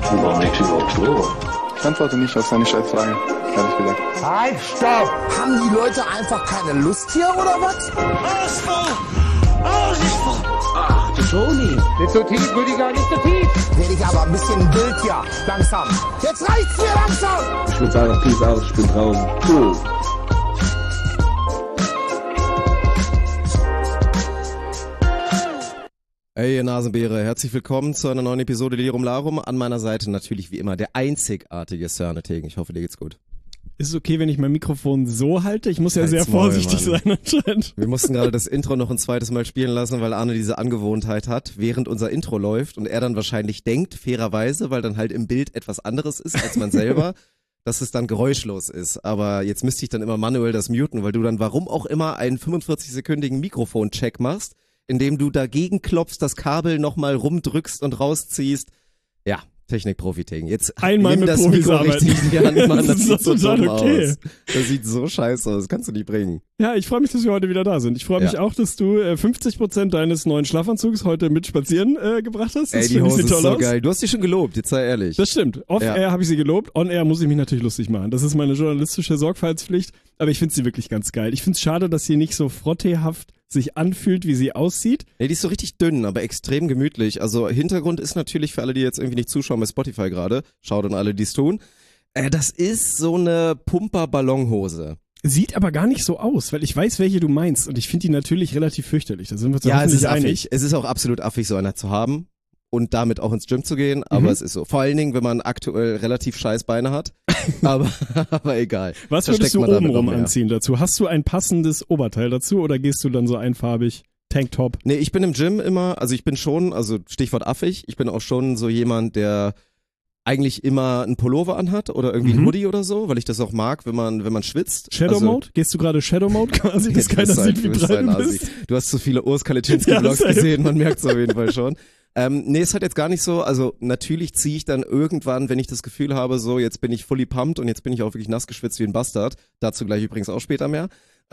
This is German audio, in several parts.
Warum liegt überhaupt Stroh? Ich antworte nicht auf seine Scheißfrage, ehrlich gesagt. Halt, stopp! Haben die Leute einfach keine Lust hier, oder was? Toni, nicht so tief, Rüdiger, nicht so tief. Werde ich aber ein bisschen wild hier, langsam. Jetzt reicht's mir langsam! Ich würde sagen, peace out, ich bin draußen. Cool. Hey, ihr Nasenbeere, herzlich willkommen zu einer neuen Episode Lirum Larum. An meiner Seite natürlich wie immer der einzigartige Sir Tegen. Ich hoffe, dir geht's gut. Ist es okay, wenn ich mein Mikrofon so halte? Ich muss ja Halt's sehr Maul, vorsichtig Mann. sein anscheinend. Wir mussten gerade das Intro noch ein zweites Mal spielen lassen, weil Arne diese Angewohnheit hat, während unser Intro läuft und er dann wahrscheinlich denkt, fairerweise, weil dann halt im Bild etwas anderes ist als man selber, dass es dann geräuschlos ist. Aber jetzt müsste ich dann immer manuell das muten, weil du dann warum auch immer einen 45-sekündigen Mikrofoncheck machst, indem du dagegen klopfst, das Kabel nochmal rumdrückst und rausziehst. Ja, Technik-Profi-Ting. Jetzt Einmal nimm mit das Profis Mikro arbeiten. richtig in die Hand, Mann. Das Das ist sieht so doch total dumm okay. aus. Das sieht so scheiße aus. Das kannst du nicht bringen. Ja, ich freue mich, dass wir heute wieder da sind. Ich freue mich Ja. auch, dass du 50% deines neuen Schlafanzugs heute mit spazieren gebracht hast. Das Ey, die finde ich Hose sieht ist toll so aus. geil. Du hast die schon gelobt, jetzt sei ehrlich. Das stimmt. Off-Air habe ich sie gelobt. On-Air muss ich mich natürlich lustig machen. Das ist meine journalistische Sorgfaltspflicht. Aber ich finde sie wirklich ganz geil. Ich finde es schade, dass sie nicht so frotteehaft sich anfühlt, wie sie aussieht. Nee, die ist so richtig dünn, aber extrem gemütlich. Also Hintergrund ist natürlich für alle, die jetzt irgendwie nicht zuschauen bei Spotify gerade, schaut an alle, die es tun. Das ist so eine Pumper-Ballonhose. Sieht aber gar nicht so aus, weil ich weiß, welche du meinst. Und ich finde die natürlich relativ fürchterlich. Da sind wir uns Ja, es hoffentlich ist einig. affig. Es ist auch absolut affig, so einer zu haben und damit auch ins Gym zu gehen. Aber es ist so. Vor allen Dingen, wenn man aktuell relativ scheiß Beine hat. aber egal. Was Da würdest steckt du man damit obenrum noch mehr. anziehen dazu? Hast du ein passendes Oberteil dazu oder gehst du dann so einfarbig Tanktop? Nee, ich bin im Gym immer, also ich bin schon, also Stichwort affig, ich bin auch schon so jemand, der eigentlich immer einen Pullover anhat oder irgendwie ein Hoodie oder so, weil ich das auch mag, wenn man schwitzt. Shadow also, Mode? Gehst du gerade Shadow Mode quasi, dass Du keiner bist sieht, wie du bist breit ein du Assi. bist? Du hast zu viele Urs Kaliczynski-Vlogs Ja, safe. gesehen, man merkt es auf jeden Fall schon. Nee, es hat jetzt gar nicht so, also natürlich ziehe ich dann irgendwann, wenn ich das Gefühl habe, so jetzt bin ich fully pumped und jetzt bin ich auch wirklich nass geschwitzt wie ein Bastard, dazu gleich übrigens auch später mehr,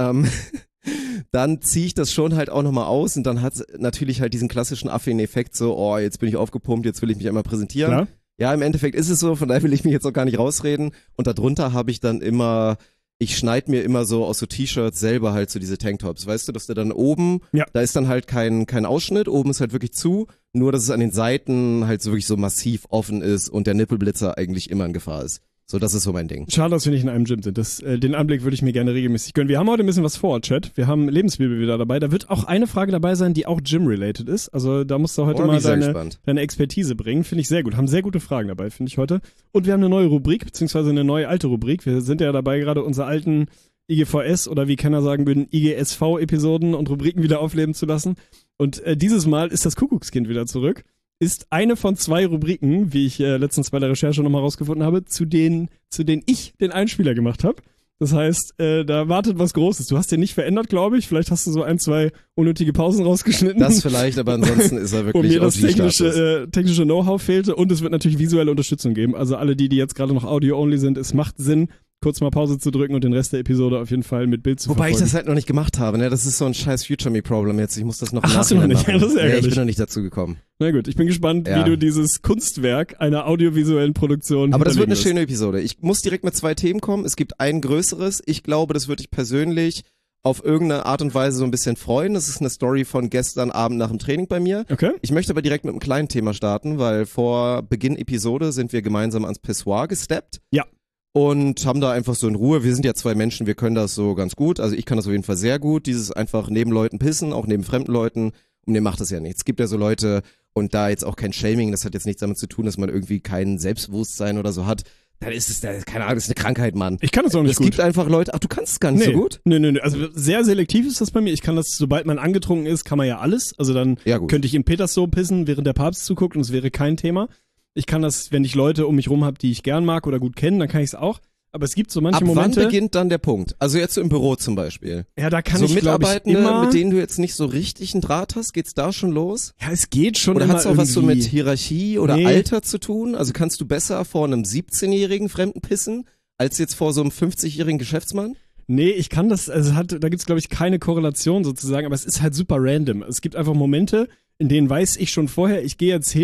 dann ziehe ich das schon halt auch nochmal aus und dann hat natürlich halt diesen klassischen Affin-Effekt so, oh, jetzt bin ich aufgepumpt, jetzt will ich mich einmal präsentieren. Klar. Ja, im Endeffekt ist es so, von daher will ich mich jetzt auch gar nicht rausreden und darunter habe ich dann immer, ich schneide mir immer so aus so T-Shirts selber halt so diese Tanktops, weißt du, dass du dann oben, Ja. da ist dann halt kein Ausschnitt, oben ist halt wirklich zu, nur dass es an den Seiten halt so wirklich so massiv offen ist und der Nippelblitzer eigentlich immer in Gefahr ist. So, das ist so mein Ding. Schade, dass wir nicht in einem Gym sind. Den Anblick würde ich mir gerne regelmäßig gönnen. Wir haben heute ein bisschen was vor, Chat. Wir haben Lebensbibel wieder dabei. Da wird auch eine Frage dabei sein, die auch Gym-related ist. Also da musst du heute Oh, bin mal ich sehr gespannt. deine Expertise bringen. Finde ich sehr gut. Haben sehr gute Fragen dabei, finde ich heute. Und wir haben eine neue Rubrik, beziehungsweise eine neue alte Rubrik. Wir sind ja dabei, gerade unsere alten IGVS oder wie Kenner sagen würden, IGSV-Episoden und Rubriken wieder aufleben zu lassen. Und dieses Mal ist das Kuckuckskind wieder zurück. Ist eine von 2 Rubriken, wie ich letztens bei der Recherche nochmal rausgefunden habe, zu denen ich den Einspieler gemacht habe. Das heißt, da wartet was Großes. Du hast den nicht verändert, glaube ich. Vielleicht hast du so 1, 2 unnötige Pausen rausgeschnitten. Das vielleicht, aber ansonsten ist er wo wirklich mir das OG-Status. technische Know-how fehlte. Und es wird natürlich visuelle Unterstützung geben. Also alle die jetzt gerade noch Audio-only sind, es macht Sinn, kurz mal Pause zu drücken und den Rest der Episode auf jeden Fall mit Bild zu Wobei ich verfolgen. das halt noch nicht gemacht habe, ne? Das ist so ein scheiß Future-Me-Problem jetzt. Ich muss das noch Ach, hast du noch nicht? machen. Ja, das ist Ich ärgerlich. bin noch nicht dazu gekommen. Na gut, ich bin gespannt, Ja. wie du dieses Kunstwerk einer audiovisuellen Produktion Aber das wird eine hinterlegen schöne Episode. Ich muss direkt mit 2 Themen kommen. Es gibt ein größeres. Ich glaube, das würde ich persönlich auf irgendeine Art und Weise so ein bisschen freuen. Das ist eine Story von gestern Abend nach dem Training bei mir. wirst. Okay. Ich möchte aber direkt mit einem kleinen Thema starten, weil vor Beginn Episode sind wir gemeinsam ans Pissoir gesteppt. Ja. Und haben da einfach so in Ruhe, wir sind ja 2 Menschen, wir können das so ganz gut, also ich kann das auf jeden Fall sehr gut, dieses einfach neben Leuten pissen, auch neben fremden Leuten, und mir macht das ja nichts. Es gibt ja so Leute, und da jetzt auch kein Shaming, das hat jetzt nichts damit zu tun, dass man irgendwie kein Selbstbewusstsein oder so hat, dann ist es, keine Ahnung, das ist eine Krankheit, Mann. Ich kann das auch nicht Es gut. gibt einfach Leute, ach, du kannst es gar nicht so gut? Nee. Also sehr selektiv ist das bei mir. Ich kann das, sobald man angetrunken ist, kann man ja alles. Also dann Ja, gut. könnte ich in Petersdom pissen, während der Papst zuguckt und es wäre kein Thema. Ich kann das, wenn ich Leute um mich rum habe, die ich gern mag oder gut kenne, dann kann ich es auch. Aber es gibt so manche Ab Momente. wann beginnt dann der Punkt? Also jetzt so im Büro zum Beispiel. Ja, da kann so ich, glaube ich, Mitarbeitende, immer. mit denen du jetzt nicht so richtig einen Draht hast, geht's da schon los? Ja, es geht schon Oder immer hat's auch was so irgendwie. mit Hierarchie oder Nee. Alter zu tun? Also kannst du besser vor einem 17-jährigen Fremden pissen, als jetzt vor so einem 50-jährigen Geschäftsmann? Nee, ich kann das, also da gibt's glaube ich keine Korrelation sozusagen, aber es ist halt super random. Es gibt einfach Momente, in denen weiß ich schon vorher, ich gehe jetzt hin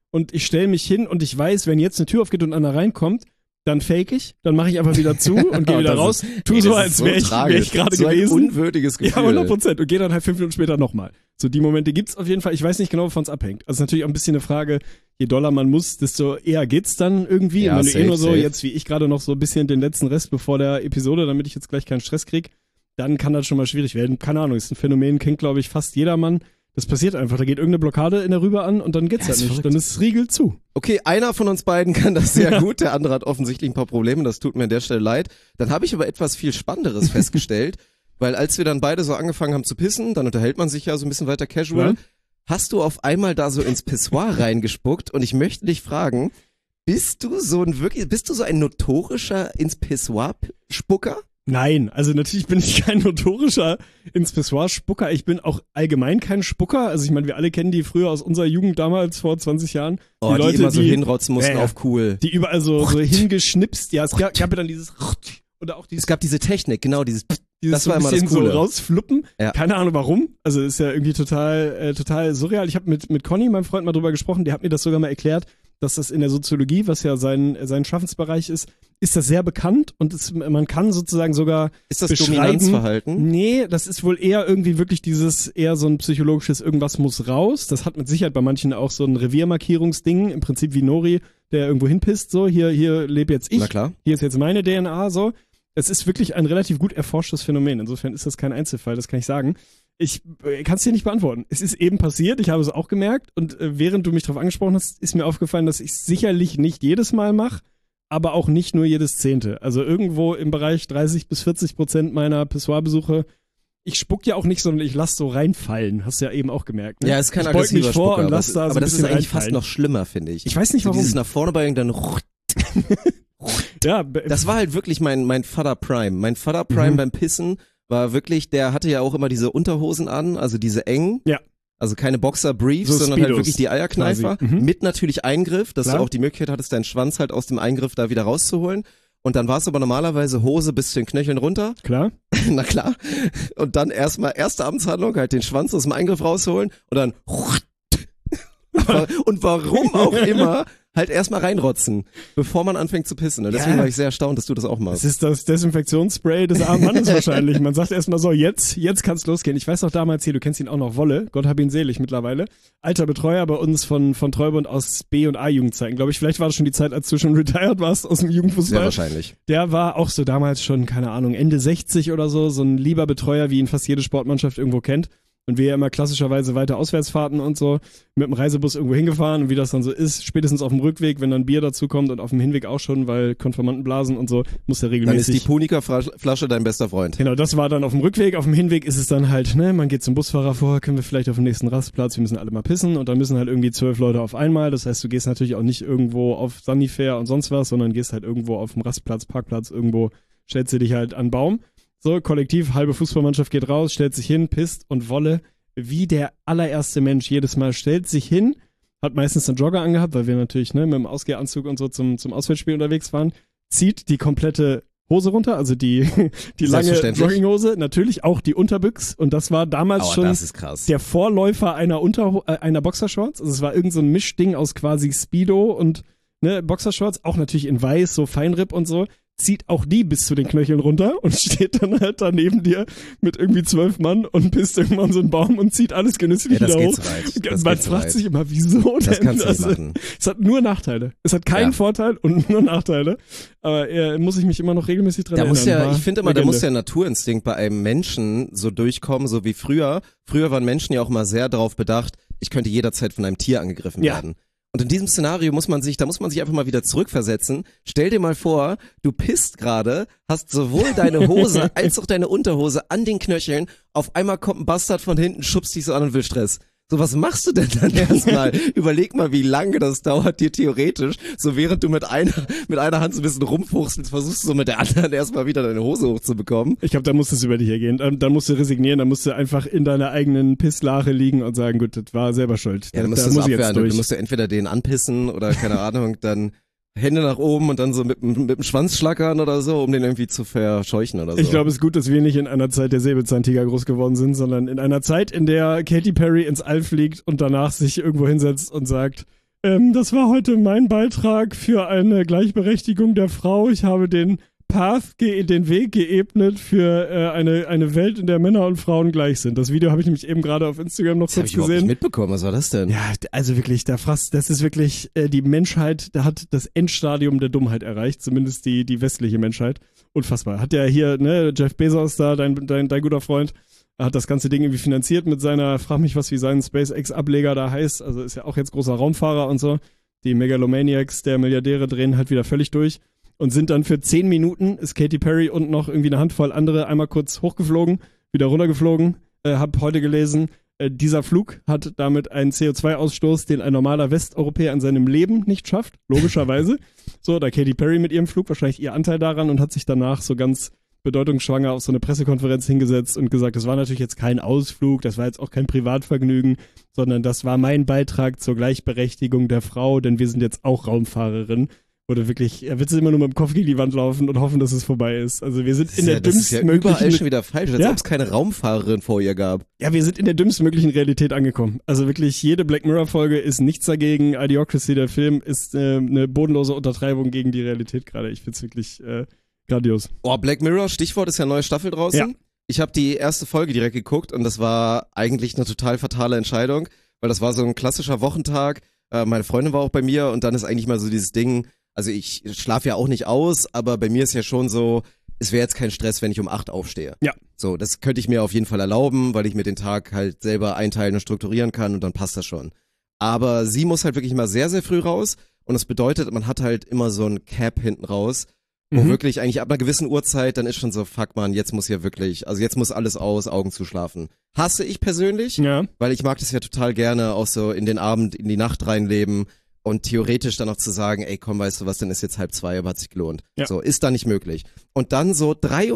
und ich stelle mich hin und ich weiß, wenn jetzt eine Tür aufgeht und einer reinkommt, dann fake ich, dann mache ich einfach wieder zu und gehe wieder raus, tu so, als wäre ich gerade so gewesen. Ein unwürdiges Gefühl. Ja, 100%. Und gehe dann halt 5 Minuten später nochmal. So, die Momente gibt's auf jeden Fall. Ich weiß nicht genau, wovon es abhängt. Also natürlich auch ein bisschen eine Frage, je doller man muss, desto eher geht's dann irgendwie. Ja, und wenn du nur so safe. jetzt wie ich gerade noch so ein bisschen den letzten Rest bevor der Episode, damit ich jetzt gleich keinen Stress krieg, dann kann das schon mal schwierig werden. Keine Ahnung, ist ein Phänomen, kennt glaube ich fast jedermann. Das passiert einfach, da geht irgendeine Blockade in der Rübe an und dann geht's halt nicht. verrückt. Dann ist es Riegel zu. Okay, einer von uns beiden kann das sehr gut, der andere hat offensichtlich ein paar Probleme, das tut mir an der Stelle leid. Dann habe ich aber etwas viel Spannenderes festgestellt, weil als wir dann beide so angefangen haben zu pissen, dann unterhält man sich ja so ein bisschen weiter casual, hast du auf einmal da so ins Pissoir reingespuckt und ich möchte dich fragen, bist du so ein notorischer ins Pissoir-Spucker? Nein, also natürlich bin ich kein notorischer ins Pissoir-Spucker. Ich bin auch allgemein kein Spucker. Also ich meine, wir alle kennen die früher aus unserer Jugend damals vor 20 Jahren. Die Leute, die immer so hinrotzen mussten auf cool. Die überall so hingeschnipst. Ja, es gab ja dann dieses oder auch dieses. Es gab diese Technik, genau, dieses das so war ein immer das bisschen Coole. so rausfluppen. Ja. Keine Ahnung warum. Also ist ja irgendwie total surreal. Ich habe mit Conny, meinem Freund, mal drüber gesprochen. Der hat mir das sogar mal erklärt, dass das in der Soziologie, was ja sein Schaffensbereich ist das sehr bekannt und man kann sozusagen sogar Ist das beschreiben, Dominanzverhalten? Nee, das ist wohl eher irgendwie wirklich eher so ein psychologisches irgendwas muss raus. Das hat mit Sicherheit bei manchen auch so ein Reviermarkierungsding, im Prinzip wie Nori, der irgendwo hinpisst, so, hier lebe jetzt ich, Na klar. hier ist jetzt meine DNA, so. Es ist wirklich ein relativ gut erforschtes Phänomen. Insofern ist das kein Einzelfall, das kann ich sagen. Ich kann es dir nicht beantworten. Es ist eben passiert, ich habe es auch gemerkt und während du mich darauf angesprochen hast, ist mir aufgefallen, dass ich es sicherlich nicht jedes Mal mache, aber auch nicht nur jedes 10. Also irgendwo im Bereich 30-40% meiner Pissoir-Besuche. Ich spuck ja auch nicht, sondern ich lasse so reinfallen. Hast du ja eben auch gemerkt. Ne? Ja, ist kein ich beug mich aggressiver vor Spucker, und lass da so aber ein das ist bisschen eigentlich fast reinfallen. noch schlimmer, finde ich. Ich weiß nicht so warum. dieses nach vorne beugen, dann Ja, das war halt wirklich mein Vater Prime. Mein Vater Prime beim Pissen war wirklich, der hatte ja auch immer diese Unterhosen an, also diese engen. Ja. Also keine Boxer-Briefs, So sondern halt Speedos wirklich die Eierkneifer. quasi. Mit natürlich Eingriff, dass Klar. du auch die Möglichkeit hattest, deinen Schwanz halt aus dem Eingriff da wieder rauszuholen. Und dann war es aber normalerweise Hose bis zu den Knöcheln runter. Klar. Na klar. Und dann erstmal erste Amtshandlung, halt den Schwanz aus dem Eingriff rausholen und dann und warum auch immer halt erstmal reinrotzen, bevor man anfängt zu pissen. Und deswegen war ich sehr erstaunt, dass du das auch machst. Das ist das Desinfektionsspray des armen Mannes wahrscheinlich. Man sagt erstmal so, jetzt kann's losgehen. Ich weiß noch damals hier, du kennst ihn auch noch, Wolle, Gott hab ihn selig mittlerweile. Alter Betreuer bei uns von Treubund aus B- und A-Jugendzeiten, glaube ich. Vielleicht war das schon die Zeit, als du schon retired warst aus dem Jugendfußball. Sehr wahrscheinlich. Der war auch so damals schon, keine Ahnung, Ende 60 oder so ein lieber Betreuer, wie ihn fast jede Sportmannschaft irgendwo kennt. Und wir ja immer klassischerweise weiter Auswärtsfahrten und so mit dem Reisebus irgendwo hingefahren und wie das dann so ist, spätestens auf dem Rückweg, wenn dann Bier dazu kommt und auf dem Hinweg auch schon, weil Konfirmandenblasen und so, muss der regelmäßig. Dann ist die Punika-Flasche dein bester Freund. Genau, das war dann auf dem Rückweg. Auf dem Hinweg ist es dann halt, ne, man geht zum Busfahrer vor, können wir vielleicht auf den nächsten Rastplatz, wir müssen alle mal pissen und dann müssen halt irgendwie 12 Leute auf einmal. Das heißt, du gehst natürlich auch nicht irgendwo auf Sanifair und sonst was, sondern gehst halt irgendwo auf dem Rastplatz, Parkplatz, irgendwo stellst du dich halt an den Baum. So, kollektiv, halbe Fußballmannschaft geht raus, stellt sich hin, pisst und Wolle, wie der allererste Mensch jedes Mal, stellt sich hin, hat meistens einen Jogger angehabt, weil wir natürlich ne, mit dem Ausgehanzug und so zum Auswärtsspiel unterwegs waren, zieht die komplette Hose runter, also die lange Jogginghose, natürlich auch die Unterbüchs und das war damals schon das ist krass. Der Vorläufer einer Boxershorts, also es war irgend so ein Mischding aus quasi Speedo und ne, Boxershorts, auch natürlich in weiß, so Feinripp und so, zieht auch die bis zu den Knöcheln runter und steht dann halt da neben dir mit irgendwie 12 Mann und pisst irgendwann so einen Baum und zieht alles genüsslich wieder hoch. Man fragt sich immer, wieso denn? Das kannst du nicht machen. Es hat nur Nachteile. Es hat keinen Vorteil und nur Nachteile. Aber muss ich mich immer noch regelmäßig dran erinnern. Ich finde immer, da muss der Naturinstinkt bei einem Menschen so durchkommen, so wie früher. Früher waren Menschen ja auch mal sehr darauf bedacht, ich könnte jederzeit von einem Tier angegriffen werden. Und in diesem Szenario muss man sich einfach mal wieder zurückversetzen. Stell dir mal vor, du pisst gerade, hast sowohl deine Hose als auch deine Unterhose an den Knöcheln, auf einmal kommt ein Bastard von hinten, schubst dich so an und will Stress. So, was machst du denn dann erstmal? Überleg mal, wie lange das dauert dir theoretisch, so während du mit einer Hand so ein bisschen rumfuchst, versuchst du so mit der anderen erstmal wieder deine Hose hochzubekommen. Ich glaube, da muss es über dich ergehen. Dann musst du resignieren, dann musst du einfach in deiner eigenen Pisslache liegen und sagen, gut, das war selber schuld. Ja, dann musst du so abwehren. Du musst entweder den anpissen oder keine Ahnung, dann Hände nach oben und dann so mit dem Schwanz schlackern oder so, um den irgendwie zu verscheuchen oder so. Ich glaube, es ist gut, dass wir nicht in einer Zeit der Säbelzahntiger groß geworden sind, sondern in einer Zeit, in der Katy Perry ins All fliegt und danach sich irgendwo hinsetzt und sagt, Das war heute mein Beitrag für eine Gleichberechtigung der Frau. Ich habe den den Weg geebnet für eine Welt, in der Männer und Frauen gleich sind. Das Video habe ich nämlich eben gerade auf Instagram noch kurz gesehen. Nicht mitbekommen, was war das denn? Ja, also wirklich, das ist wirklich, die Menschheit, da hat das Endstadium der Dummheit erreicht, zumindest die westliche Menschheit. Unfassbar. Hat ja hier, ne, Jeff Bezos da, dein guter Freund, hat das ganze Ding irgendwie finanziert mit seiner, frag mich was, wie sein SpaceX-Ableger da heißt, also ist ja auch jetzt großer Raumfahrer und so. Die Megalomaniacs der Milliardäre drehen halt wieder völlig durch. Und sind dann für 10 Minuten, ist Katy Perry und noch irgendwie eine Handvoll andere einmal kurz hochgeflogen, wieder runtergeflogen. Hab heute gelesen, dieser Flug hat damit einen CO2-Ausstoß, den ein normaler Westeuropäer in seinem Leben nicht schafft, logischerweise. So, da Katy Perry mit ihrem Flug wahrscheinlich ihr Anteil daran und hat sich danach so ganz bedeutungsschwanger auf so eine Pressekonferenz hingesetzt und gesagt, das war natürlich jetzt kein Ausflug, das war jetzt auch kein Privatvergnügen, sondern das war mein Beitrag zur Gleichberechtigung der Frau, denn wir sind jetzt auch Raumfahrerin. Oder wirklich, er wird immer nur mit dem Kopf gegen die Wand laufen und hoffen, dass es vorbei ist. Also wir sind in der dümmsten möglichen... Das ist ja überall schon wieder falsch, als ob es keine Raumfahrerin vor ihr gab. Ja, wir sind in der dümmsten möglichen Realität angekommen. Also wirklich, jede Black Mirror-Folge ist nichts dagegen. Idiocracy, der Film, ist eine bodenlose Untertreibung gegen die Realität gerade. Ich find's wirklich grandios. Oh, Black Mirror, Stichwort, ist ja neue Staffel draußen. Ja. Ich habe die erste Folge direkt geguckt und das war eigentlich eine total fatale Entscheidung, weil das war so ein klassischer Wochentag. Meine Freundin war auch bei mir und dann ist eigentlich mal so dieses Ding... Also ich schlafe ja auch nicht aus, aber bei mir ist ja schon so, es wäre jetzt kein Stress, wenn ich um 8 aufstehe. Ja. So, das könnte ich mir auf jeden Fall erlauben, weil ich mir den Tag halt selber einteilen und strukturieren kann und dann passt das schon. Aber sie muss halt wirklich mal sehr, sehr früh raus und das bedeutet, man hat halt immer so ein Cap hinten raus, wo wirklich eigentlich ab einer gewissen Uhrzeit, dann ist schon so, fuck man, jetzt muss hier wirklich, also jetzt muss alles aus, Augen zuschlafen. Hasse ich persönlich, weil ich mag das ja total gerne auch so in den Abend, in die Nacht reinleben. Und theoretisch dann noch zu sagen, ey komm, weißt du was, dann ist jetzt 1:30, aber hat sich gelohnt. Ja. So, ist da nicht möglich. Und dann so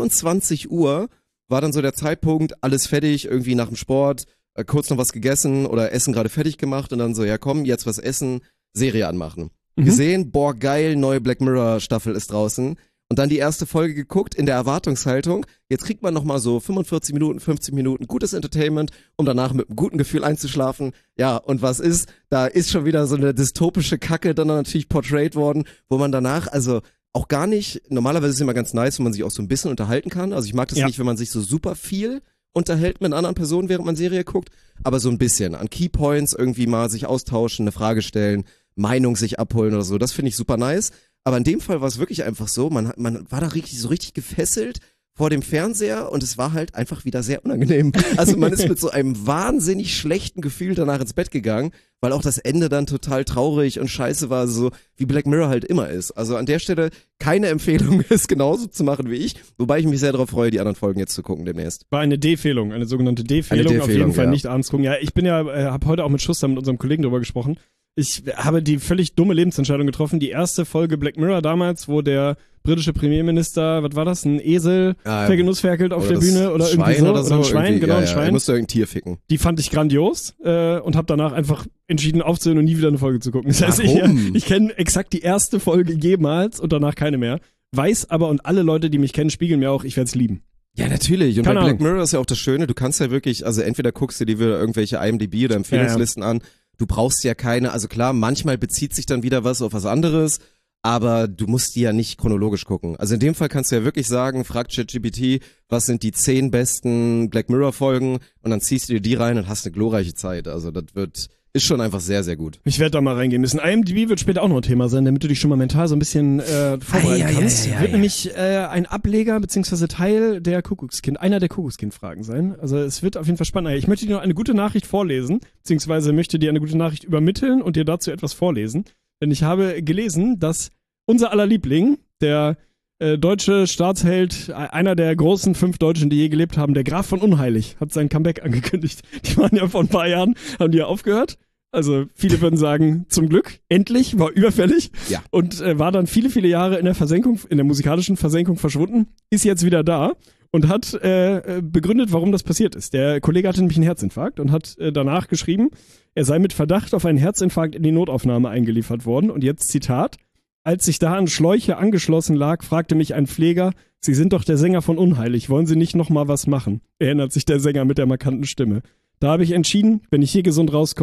23 Uhr war dann so der Zeitpunkt, alles fertig, irgendwie nach dem Sport, kurz noch was gegessen oder Essen gerade fertig gemacht und dann so, ja komm, jetzt was essen, Serie anmachen. Gesehen, boah geil, neue Black Mirror Staffel ist draußen. Und dann die erste Folge geguckt in der Erwartungshaltung. Jetzt kriegt man nochmal so 45 Minuten, 50 Minuten gutes Entertainment, um danach mit einem guten Gefühl einzuschlafen. Ja, und was ist? Da ist schon wieder so eine dystopische Kacke dann natürlich portrayed worden, wo man danach, also auch gar nicht, normalerweise ist es immer ganz nice, wenn man sich auch so ein bisschen unterhalten kann. Also ich mag das nicht, wenn man sich so super viel unterhält mit anderen Personen, während man Serie guckt, aber so ein bisschen an Keypoints irgendwie mal sich austauschen, eine Frage stellen, Meinung sich abholen oder so. Das finde ich super nice. Aber in dem Fall war es wirklich einfach so, man war da richtig gefesselt vor dem Fernseher und es war halt einfach wieder sehr unangenehm. Also man ist mit so einem wahnsinnig schlechten Gefühl danach ins Bett gegangen, weil auch das Ende dann total traurig und scheiße war, so wie Black Mirror halt immer ist. Also an der Stelle keine Empfehlung, es genauso zu machen wie ich, wobei ich mich sehr darauf freue, die anderen Folgen jetzt zu gucken demnächst. War eine D-Fehlung, eine sogenannte D-Fehlung, auf jeden Fall nicht abends gucken. Ja, ich bin habe heute auch mit Schuster, mit unserem Kollegen drüber gesprochen. Ich habe die völlig dumme Lebensentscheidung getroffen. Die erste Folge Black Mirror damals, wo der britische Premierminister, was war das, ein Esel vergenussferkelt auf der Bühne oder irgendwie so. Oder ein Schwein, genau, ein Schwein. Er musste irgendein Tier ficken. Die fand ich grandios und habe danach einfach entschieden aufzuhören und nie wieder eine Folge zu gucken. Das heißt, ich kenne exakt die erste Folge jemals und danach keine mehr. Weiß aber, und alle Leute, die mich kennen, spiegeln mir auch, ich werde es lieben. Ja, natürlich. Und bei Black Mirror ist ja auch das Schöne, du kannst ja wirklich, also entweder guckst du dir wieder irgendwelche IMDb oder Empfehlungslisten an. Du brauchst ja keine, also klar, manchmal bezieht sich dann wieder was auf was anderes, aber du musst die ja nicht chronologisch gucken. Also in dem Fall kannst du ja wirklich sagen, frag ChatGPT, was sind die 10 besten Black Mirror Folgen und dann ziehst du dir die rein und hast eine glorreiche Zeit. Also das ist schon einfach sehr, sehr gut. Ich werde da mal reingehen müssen. IMDb wird später auch noch ein Thema sein, damit du dich schon mal mental so ein bisschen vorbereiten kannst. Wird nämlich ein Ableger bzw. Teil der einer der Kuckuckskind-Fragen sein. Also es wird auf jeden Fall spannend. Ich möchte dir noch eine gute Nachricht vorlesen, beziehungsweise möchte dir eine gute Nachricht übermitteln und dir dazu etwas vorlesen. Denn ich habe gelesen, dass unser aller Liebling, der deutsche Staatsheld, einer der großen 5 Deutschen, die je gelebt haben, der Graf von Unheilig, hat sein Comeback angekündigt. Die waren ja vor ein paar Jahren, haben die ja aufgehört. Also viele würden sagen, zum Glück, endlich, war überfällig. Ja. Und war dann viele, viele Jahre in der musikalischen Versenkung verschwunden, ist jetzt wieder da und hat begründet, warum das passiert ist. Der Kollege hatte nämlich einen Herzinfarkt und hat danach geschrieben, er sei mit Verdacht auf einen Herzinfarkt in die Notaufnahme eingeliefert worden. Und jetzt Zitat: Als ich da an Schläuche angeschlossen lag, fragte mich ein Pfleger, Sie sind doch der Sänger von Unheilig, wollen Sie nicht noch mal was machen? Erinnert sich der Sänger mit der markanten Stimme. Da habe ich entschieden, wenn ich hier gesund rauskomme,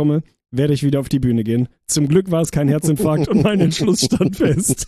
werde ich wieder auf die Bühne gehen. Zum Glück war es kein Herzinfarkt und mein Entschluss stand fest.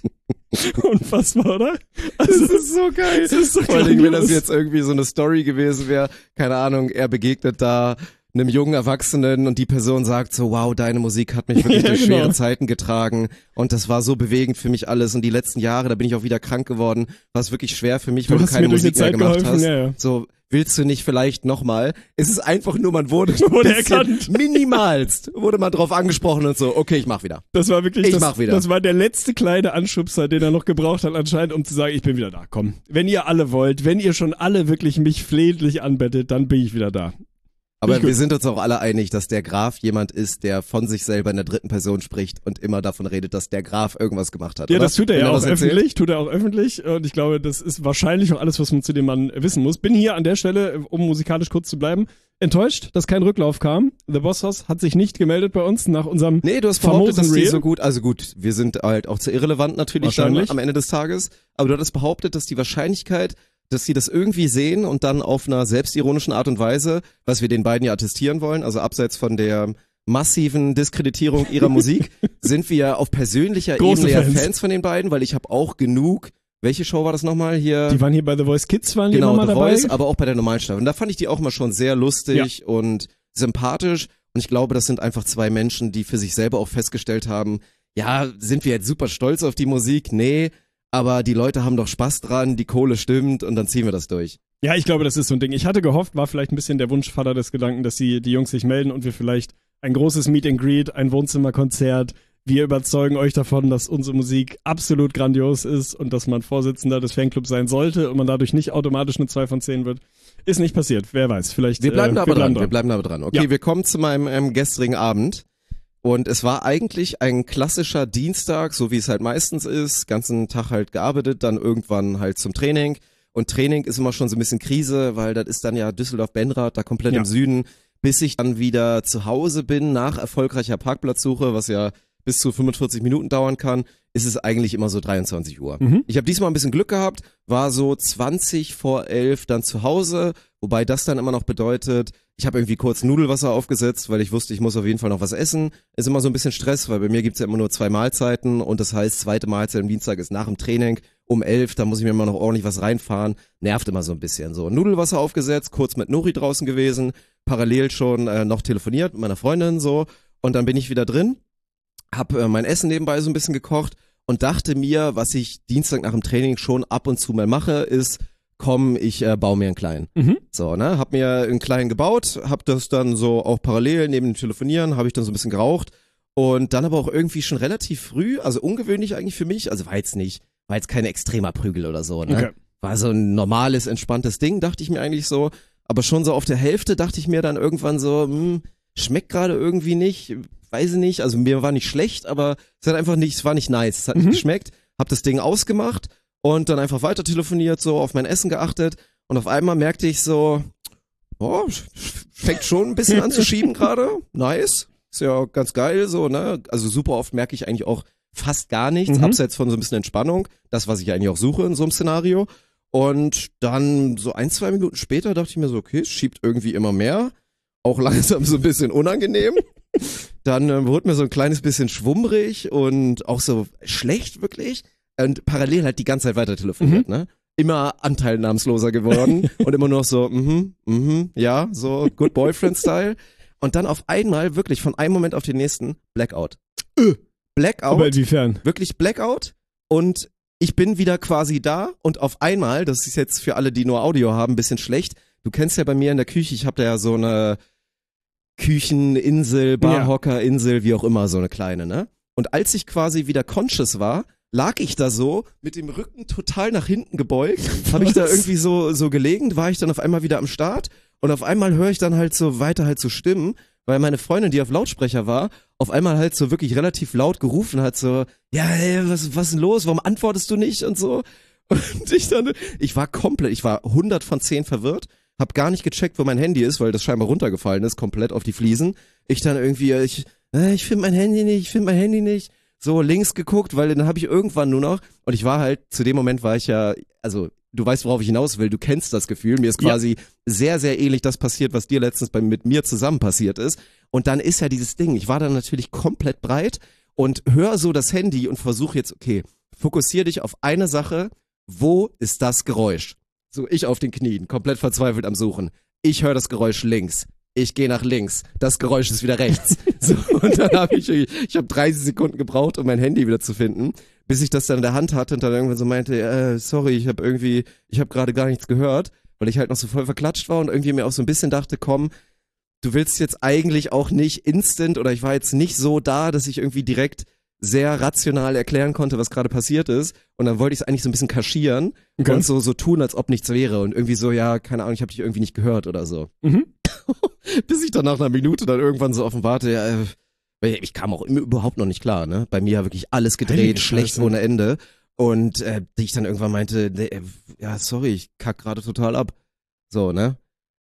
Unfassbar, oder? Also, Das ist so geil. das ist so Vor allem, wenn das grandios. jetzt irgendwie so eine Story gewesen wäre, keine Ahnung, er begegnet da einem jungen Erwachsenen und die Person sagt so, wow, deine Musik hat mich wirklich Ja, durch genau. schwere Zeiten getragen und das war so bewegend für mich alles und die letzten Jahre, da bin ich auch wieder krank geworden, war es wirklich schwer für mich, weil du hast keine mir durch die Musik mehr Zeit gemacht geholfen, hast. ja. So, willst du nicht vielleicht nochmal? Es ist einfach nur, man wurde Wurde ein bisschen erkannt. minimalst, wurde man drauf angesprochen und so, okay, ich mach wieder. Das war wirklich, Ich mach wieder. das war der letzte kleine Anschubser, den er noch gebraucht hat anscheinend, um zu sagen, ich bin wieder da, komm. Wenn ihr alle wollt, wenn ihr schon alle wirklich mich flehentlich anbettet, dann bin ich wieder da. Aber Nicht gut. wir sind uns auch alle einig, dass der Graf jemand ist, der von sich selber in der dritten Person spricht und immer davon redet, dass der Graf irgendwas gemacht hat. Ja, oder? das tut er Wenn ja auch das erzählt. öffentlich und ich glaube, das ist wahrscheinlich auch alles, was man zu dem Mann wissen muss. Bin hier an der Stelle, um musikalisch kurz zu bleiben, enttäuscht, dass kein Rücklauf kam. The Boss Hoss hat sich nicht gemeldet bei uns nach unserem Nee, du hast behauptet, dass famosen die Reel. so gut, also gut, wir sind halt auch zu irrelevant natürlich dann Wahrscheinlich. am Ende des Tages, aber du hattest behauptet, dass die Wahrscheinlichkeit, dass sie das irgendwie sehen und dann auf einer selbstironischen Art und Weise, was wir den beiden ja attestieren wollen, also abseits von der massiven Diskreditierung ihrer Musik, sind wir auf persönlicher Große Ebene ja Fans. Fans von den beiden, weil ich habe auch genug, welche Show war das nochmal hier? Die waren hier bei The Voice Kids, waren die Genau, immer mal The dabei. Voice, aber auch bei der normalen Staffel. Und da fand ich die auch mal schon sehr lustig und sympathisch. Und ich glaube, das sind einfach zwei Menschen, die für sich selber auch festgestellt haben, ja, sind wir jetzt super stolz auf die Musik? Nee, aber die Leute haben doch Spaß dran, die Kohle stimmt und dann ziehen wir das durch. Ja, ich glaube, das ist so ein Ding. Ich hatte gehofft, war vielleicht ein bisschen der Wunschvater des Gedanken, dass die Jungs sich melden und wir vielleicht ein großes Meet and Greet, ein Wohnzimmerkonzert. Wir überzeugen euch davon, dass unsere Musik absolut grandios ist und dass man Vorsitzender des Fanclubs sein sollte und man dadurch nicht automatisch eine 2 von 10 wird. Ist nicht passiert. Wer weiß. Vielleicht. Wir bleiben da aber dran. dran. Wir bleiben da aber dran. Okay, Ja. wir kommen zu meinem gestrigen Abend. Und es war eigentlich ein klassischer Dienstag, so wie es halt meistens ist. Ganzen Tag halt gearbeitet, dann irgendwann halt zum Training. Und Training ist immer schon so ein bisschen Krise, weil das ist dann ja Düsseldorf-Benrath, da komplett Ja. im Süden. Bis ich dann wieder zu Hause bin, nach erfolgreicher Parkplatzsuche, was ja bis zu 45 Minuten dauern kann, ist es eigentlich immer so 23 Uhr. Mhm. Ich habe diesmal ein bisschen Glück gehabt, war so 20 vor 11 dann zu Hause, wobei das dann immer noch bedeutet, ich habe irgendwie kurz Nudelwasser aufgesetzt, weil ich wusste, ich muss auf jeden Fall noch was essen. Ist immer so ein bisschen Stress, weil bei mir gibt's ja immer nur 2 Mahlzeiten und das heißt, zweite Mahlzeit am Dienstag ist nach dem Training um 11, da muss ich mir immer noch ordentlich was reinfahren. Nervt immer so ein bisschen. So Nudelwasser aufgesetzt, kurz mit Nori draußen gewesen, parallel schon noch telefoniert mit meiner Freundin so und dann bin ich wieder drin, hab mein Essen nebenbei so ein bisschen gekocht und dachte mir, was ich Dienstag nach dem Training schon ab und zu mal mache, ist, komm, ich baue mir einen kleinen. Mhm. So, ne, hab mir einen kleinen gebaut, hab das dann so auch parallel neben dem Telefonieren, habe ich dann so ein bisschen geraucht und dann aber auch irgendwie schon relativ früh, also ungewöhnlich eigentlich für mich, also war jetzt kein extremer Prügel oder so, ne? Okay. War so ein normales, entspanntes Ding, dachte ich mir eigentlich so, aber schon so auf der Hälfte dachte ich mir dann irgendwann so, schmeckt gerade irgendwie nicht, weiß ich nicht, also mir war nicht schlecht, aber es hat einfach nicht, es war nicht nice, es hat nicht geschmeckt, hab das Ding ausgemacht und dann einfach weiter telefoniert, so auf mein Essen geachtet und auf einmal merkte ich so, oh, fängt schon ein bisschen an zu schieben gerade, nice, ist ja ganz geil, so, ne, also super oft merke ich eigentlich auch fast gar nichts, abseits von so ein bisschen Entspannung, das, was ich eigentlich auch suche in so einem Szenario und dann so 1-2 Minuten später dachte ich mir so, okay, es schiebt irgendwie immer mehr, auch langsam so ein bisschen unangenehm. Dann wurde mir so ein kleines bisschen schwummrig und auch so schlecht wirklich. Und parallel halt die ganze Zeit weiter telefoniert, ne? Immer anteilnahmsloser geworden und immer nur so, ja, so Good Boyfriend-Style. Und dann auf einmal, wirklich von einem Moment auf den nächsten, Blackout. Blackout, Aber inwiefern? wirklich Blackout. Und ich bin wieder quasi da und auf einmal, das ist jetzt für alle, die nur Audio haben, ein bisschen schlecht. Du kennst ja bei mir in der Küche, ich habe da ja so eine Kücheninsel, Barhockerinsel, wie auch immer, so eine kleine, ne? Und als ich quasi wieder conscious war, lag ich da so mit dem Rücken total nach hinten gebeugt, habe ich da irgendwie so gelegen, war ich dann auf einmal wieder am Start und auf einmal höre ich dann halt so weiter halt so Stimmen, weil meine Freundin, die auf Lautsprecher war, auf einmal halt so wirklich relativ laut gerufen hat, so, ja, ey, was ist denn los, warum antwortest du nicht und so. Und ich war 100 von 10 verwirrt, hab gar nicht gecheckt, wo mein Handy ist, weil das scheinbar runtergefallen ist, komplett auf die Fliesen. Ich dann irgendwie, ich finde mein Handy nicht, so links geguckt, weil dann habe ich irgendwann nur noch, und ich war halt, zu dem Moment war ich ja, also du weißt, worauf ich hinaus will, du kennst das Gefühl, mir ist quasi sehr, sehr ähnlich das passiert, was dir letztens mit mir zusammen passiert ist. Und dann ist ja dieses Ding, ich war dann natürlich komplett breit und höre so das Handy und versuche jetzt, okay, fokussier dich auf eine Sache, wo ist das Geräusch? So, ich auf den Knien, komplett verzweifelt am Suchen. Ich höre das Geräusch links. Ich gehe nach links. Das Geräusch ist wieder rechts. So, und dann habe ich habe 30 Sekunden gebraucht, um mein Handy wieder zu finden, bis ich das dann in der Hand hatte und dann irgendwann so meinte, sorry, ich habe gerade gar nichts gehört, weil ich halt noch so voll verklatscht war und irgendwie mir auch so ein bisschen dachte, komm, du willst jetzt eigentlich auch nicht instant oder ich war jetzt nicht so da, dass ich irgendwie direkt sehr rational erklären konnte, was gerade passiert ist. Und dann wollte ich es eigentlich so ein bisschen kaschieren und so tun, als ob nichts wäre. Und irgendwie so, ja, keine Ahnung, ich habe dich irgendwie nicht gehört oder so. Mhm. Bis ich dann nach einer Minute dann irgendwann so offenbarte, ja, ich kam auch überhaupt noch nicht klar, ne? Bei mir wirklich alles gedreht, schlecht ohne Ende. Und ich dann irgendwann meinte, ja, sorry, ich kack gerade total ab. So, ne?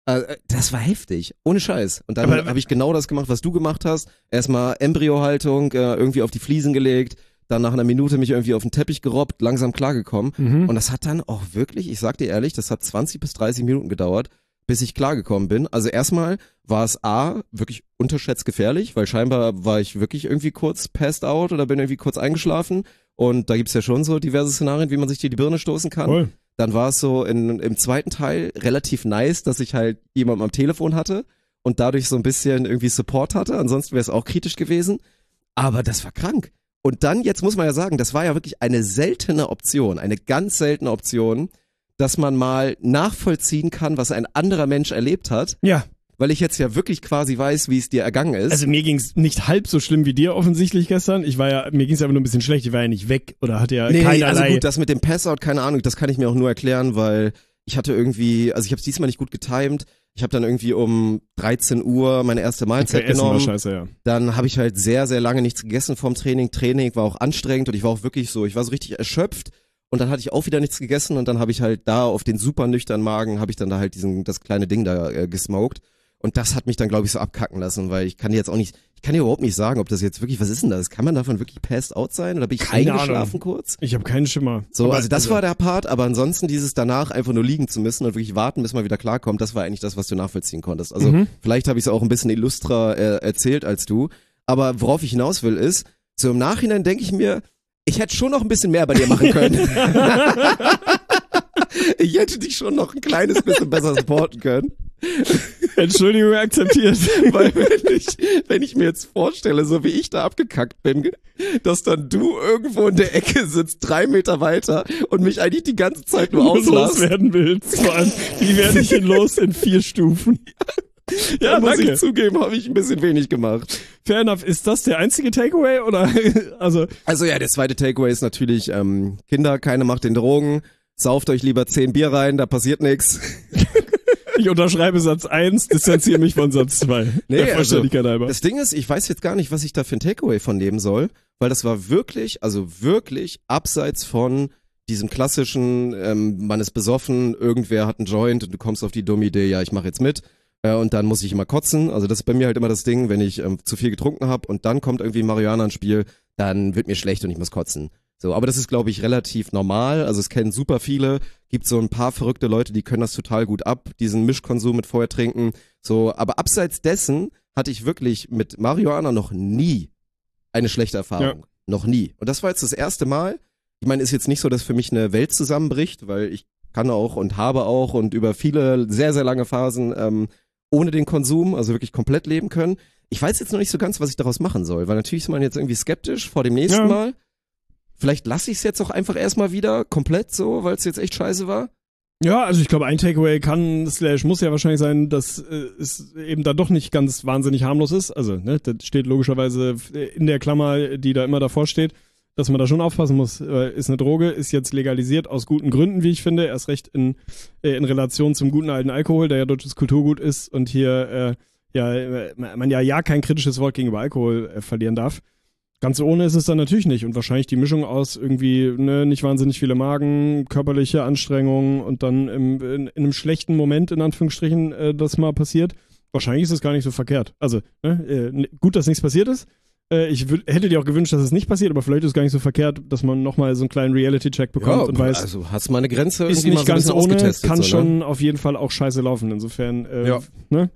Das war heftig, ohne Scheiß. Und dann habe ich genau das gemacht, was du gemacht hast. Erstmal Embryohaltung, irgendwie auf die Fliesen gelegt, dann nach einer Minute mich irgendwie auf den Teppich gerobbt, langsam klargekommen. Und das hat dann auch wirklich, ich sag dir ehrlich, das hat 20 bis 30 Minuten gedauert, bis ich klargekommen bin. Also erstmal war es wirklich unterschätzt gefährlich, weil scheinbar war ich wirklich irgendwie kurz passed out oder bin irgendwie kurz eingeschlafen. Und da gibt's ja schon so diverse Szenarien, wie man sich die Birne stoßen kann. Voll. Dann war es so im zweiten Teil relativ nice, dass ich halt jemanden am Telefon hatte und dadurch so ein bisschen irgendwie Support hatte. Ansonsten wäre es auch kritisch gewesen. Aber das war krank. Und dann, jetzt muss man ja sagen, das war ja wirklich eine seltene Option, eine ganz seltene Option, dass man mal nachvollziehen kann, was ein anderer Mensch erlebt hat. Ja. Weil ich jetzt ja wirklich quasi weiß, wie es dir ergangen ist. Also mir ging's nicht halb so schlimm wie dir offensichtlich gestern. Mir ging's einfach nur ein bisschen schlecht. Ich war ja nicht weg oder hatte ja keinerlei... Also gut, das mit dem Passout, keine Ahnung, das kann ich mir auch nur erklären, weil ich hatte irgendwie, also ich habe es diesmal nicht gut getimed. Ich habe dann irgendwie um 13 Uhr meine erste Mahlzeit genommen. Essen war scheiße, ja. Dann habe ich halt sehr, sehr lange nichts gegessen vorm Training. Training war auch anstrengend und ich war auch wirklich so, ich war so richtig erschöpft. Und dann hatte ich auch wieder nichts gegessen und dann habe ich halt da auf den super nüchternen Magen, habe ich dann da halt das kleine Ding da gesmoked. Und das hat mich dann, glaube ich, so abkacken lassen, weil ich kann dir überhaupt nicht sagen, ob das jetzt wirklich, was ist denn das? Kann man davon wirklich passed out sein? Oder bin ich eingeschlafen kurz? Ich habe keinen Schimmer. So, aber, also das war der Part, aber ansonsten dieses danach einfach nur liegen zu müssen und wirklich warten, bis man wieder klarkommt, das war eigentlich das, was du nachvollziehen konntest. Also vielleicht habe ich es auch ein bisschen illustrer erzählt als du, aber worauf ich hinaus will ist, so im Nachhinein denke ich mir, ich hätte schon noch ein bisschen mehr bei dir machen können. Ich hätte dich schon noch ein kleines bisschen besser supporten können. Entschuldigung, akzeptiert. Weil wenn ich mir jetzt vorstelle, so wie ich da abgekackt bin, dass dann du irgendwo in der Ecke sitzt, 3 Meter weiter und mich eigentlich die ganze Zeit nur auslässt. Loswerden willst. Vor allem, wie werde ich denn los in 4 Stufen? Ja, muss ich zugeben, habe ich ein bisschen wenig gemacht. Fair enough. Ist das der einzige Takeaway oder? Also ja, der zweite Takeaway ist natürlich, Kinder, keine Macht den Drogen. Sauft euch lieber 10 Bier rein, da passiert nichts. Ich unterschreibe Satz 1, distanziere mich von Satz 2. Nee, also, das Ding ist, ich weiß jetzt gar nicht, was ich da für ein Takeaway von nehmen soll, weil das war wirklich abseits von diesem klassischen, man ist besoffen, irgendwer hat einen Joint und du kommst auf die dumme Idee, ja, ich mache jetzt mit. Und dann muss ich immer kotzen. Also das ist bei mir halt immer das Ding, wenn ich zu viel getrunken habe und dann kommt irgendwie Marihuana ins Spiel, dann wird mir schlecht und ich muss kotzen. So, aber das ist, glaube ich, relativ normal. Also es kennen super viele. Gibt so ein paar verrückte Leute, die können das total gut ab, diesen Mischkonsum mit vorher trinken. So, aber abseits dessen hatte ich wirklich mit Marihuana noch nie eine schlechte Erfahrung. Ja. Noch nie. Und das war jetzt das erste Mal. Ich meine, ist jetzt nicht so, dass für mich eine Welt zusammenbricht, weil ich kann auch und habe auch und über viele sehr, sehr lange Phasen ohne den Konsum, also wirklich komplett leben können. Ich weiß jetzt noch nicht so ganz, was ich daraus machen soll, weil natürlich ist man jetzt irgendwie skeptisch vor dem nächsten Mal. Vielleicht lasse ich es jetzt auch einfach erstmal wieder komplett so, weil es jetzt echt scheiße war. Ja, also ich glaube, ein Takeaway muss ja wahrscheinlich sein, dass es eben da doch nicht ganz wahnsinnig harmlos ist. Also, ne, das steht logischerweise in der Klammer, die da immer davor steht, dass man da schon aufpassen muss. Ist eine Droge, ist jetzt legalisiert aus guten Gründen, wie ich finde. Erst recht in Relation zum guten alten Alkohol, der ja deutsches Kulturgut ist und hier man ja kein kritisches Wort gegenüber Alkohol verlieren darf. Ganz ohne ist es dann natürlich nicht und wahrscheinlich die Mischung aus irgendwie nicht wahnsinnig viele Magen, körperliche Anstrengungen und dann in einem schlechten Moment, in Anführungsstrichen, das mal passiert. Wahrscheinlich ist es gar nicht so verkehrt. Also gut, dass nichts passiert ist. Ich hätte dir auch gewünscht, dass es nicht passiert, aber vielleicht ist es gar nicht so verkehrt, dass man nochmal so einen kleinen Reality-Check bekommt und weiß, also hast du mal eine Grenze ist irgendwie nicht mal so ganz ohne, kann so, schon auf jeden Fall auch scheiße laufen. Insofern, ne?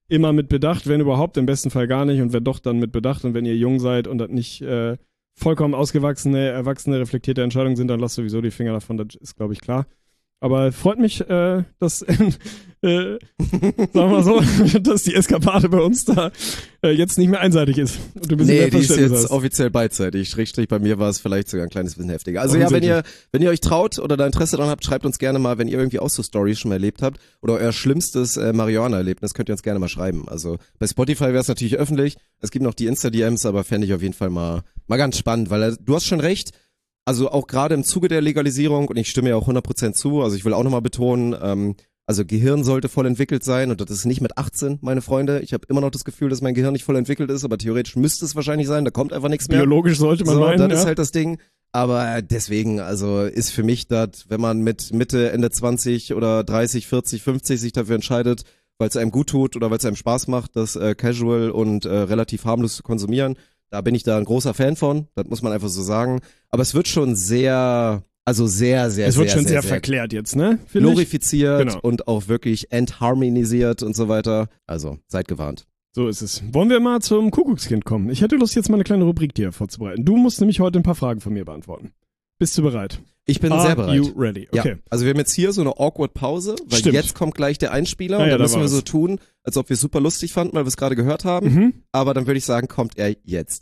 immer mit Bedacht, wenn überhaupt, im besten Fall gar nicht und wenn doch, dann mit Bedacht und wenn ihr jung seid und das nicht vollkommen ausgewachsene, erwachsene, reflektierte Entscheidungen sind, dann lasst sowieso die Finger davon, das ist, glaube ich, klar. Aber freut mich, dass, sagen wir mal so, dass die Eskapade bei uns da jetzt nicht mehr einseitig ist. Und du ein bisschen mehr die ist Verständnis jetzt hast. offiziell beidseitig. Schrägstrich, bei mir war es vielleicht sogar ein kleines bisschen heftiger. Also ja, wenn ihr euch traut oder da Interesse dran habt, schreibt uns gerne mal, wenn ihr irgendwie auch so Stories schon mal erlebt habt oder euer schlimmstes Marihuana-Erlebnis, könnt ihr uns gerne mal schreiben. Also bei Spotify wäre es natürlich öffentlich. Es gibt noch die Insta-DMs, aber fände ich auf jeden Fall mal ganz spannend, weil du hast schon recht. Also auch gerade im Zuge der Legalisierung, und ich stimme ja auch 100% zu, also ich will auch nochmal betonen, also Gehirn sollte voll entwickelt sein und das ist nicht mit 18, meine Freunde. Ich habe immer noch das Gefühl, dass mein Gehirn nicht voll entwickelt ist, aber theoretisch müsste es wahrscheinlich sein, da kommt einfach nichts mehr. Biologisch sollte man so, meinen, das ist halt das Ding. Aber deswegen, also ist für mich das, wenn man mit Mitte, Ende 20 oder 30, 40, 50 sich dafür entscheidet, weil es einem gut tut oder weil es einem Spaß macht, das casual und relativ harmlos zu konsumieren, da bin ich da ein großer Fan von, das muss man einfach so sagen. Aber es wird schon sehr verklärt jetzt, ne? Glorifiziert Genau. und auch wirklich entharmonisiert und so weiter. Also, seid gewarnt. So ist es. Wollen wir mal zum Kuckuckskind kommen? Ich hätte Lust, jetzt mal eine kleine Rubrik dir vorzubereiten. Du musst nämlich heute ein paar Fragen von mir beantworten. Bist du bereit? Ich bin sehr bereit. Are you ready? Okay. Ja, also wir haben jetzt hier so eine awkward Pause, weil Stimmt. jetzt kommt gleich der Einspieler und ja, dann da müssen wir war's. so tun, als ob wir es super lustig fanden, weil wir es gerade gehört haben. Mhm. Aber dann würde ich sagen, kommt er jetzt.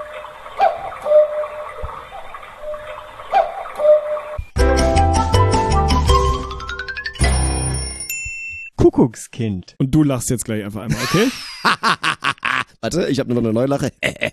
Kuckuckskind. Und du lachst jetzt gleich einfach einmal, okay? Warte, ich habe nur noch eine neue Lache.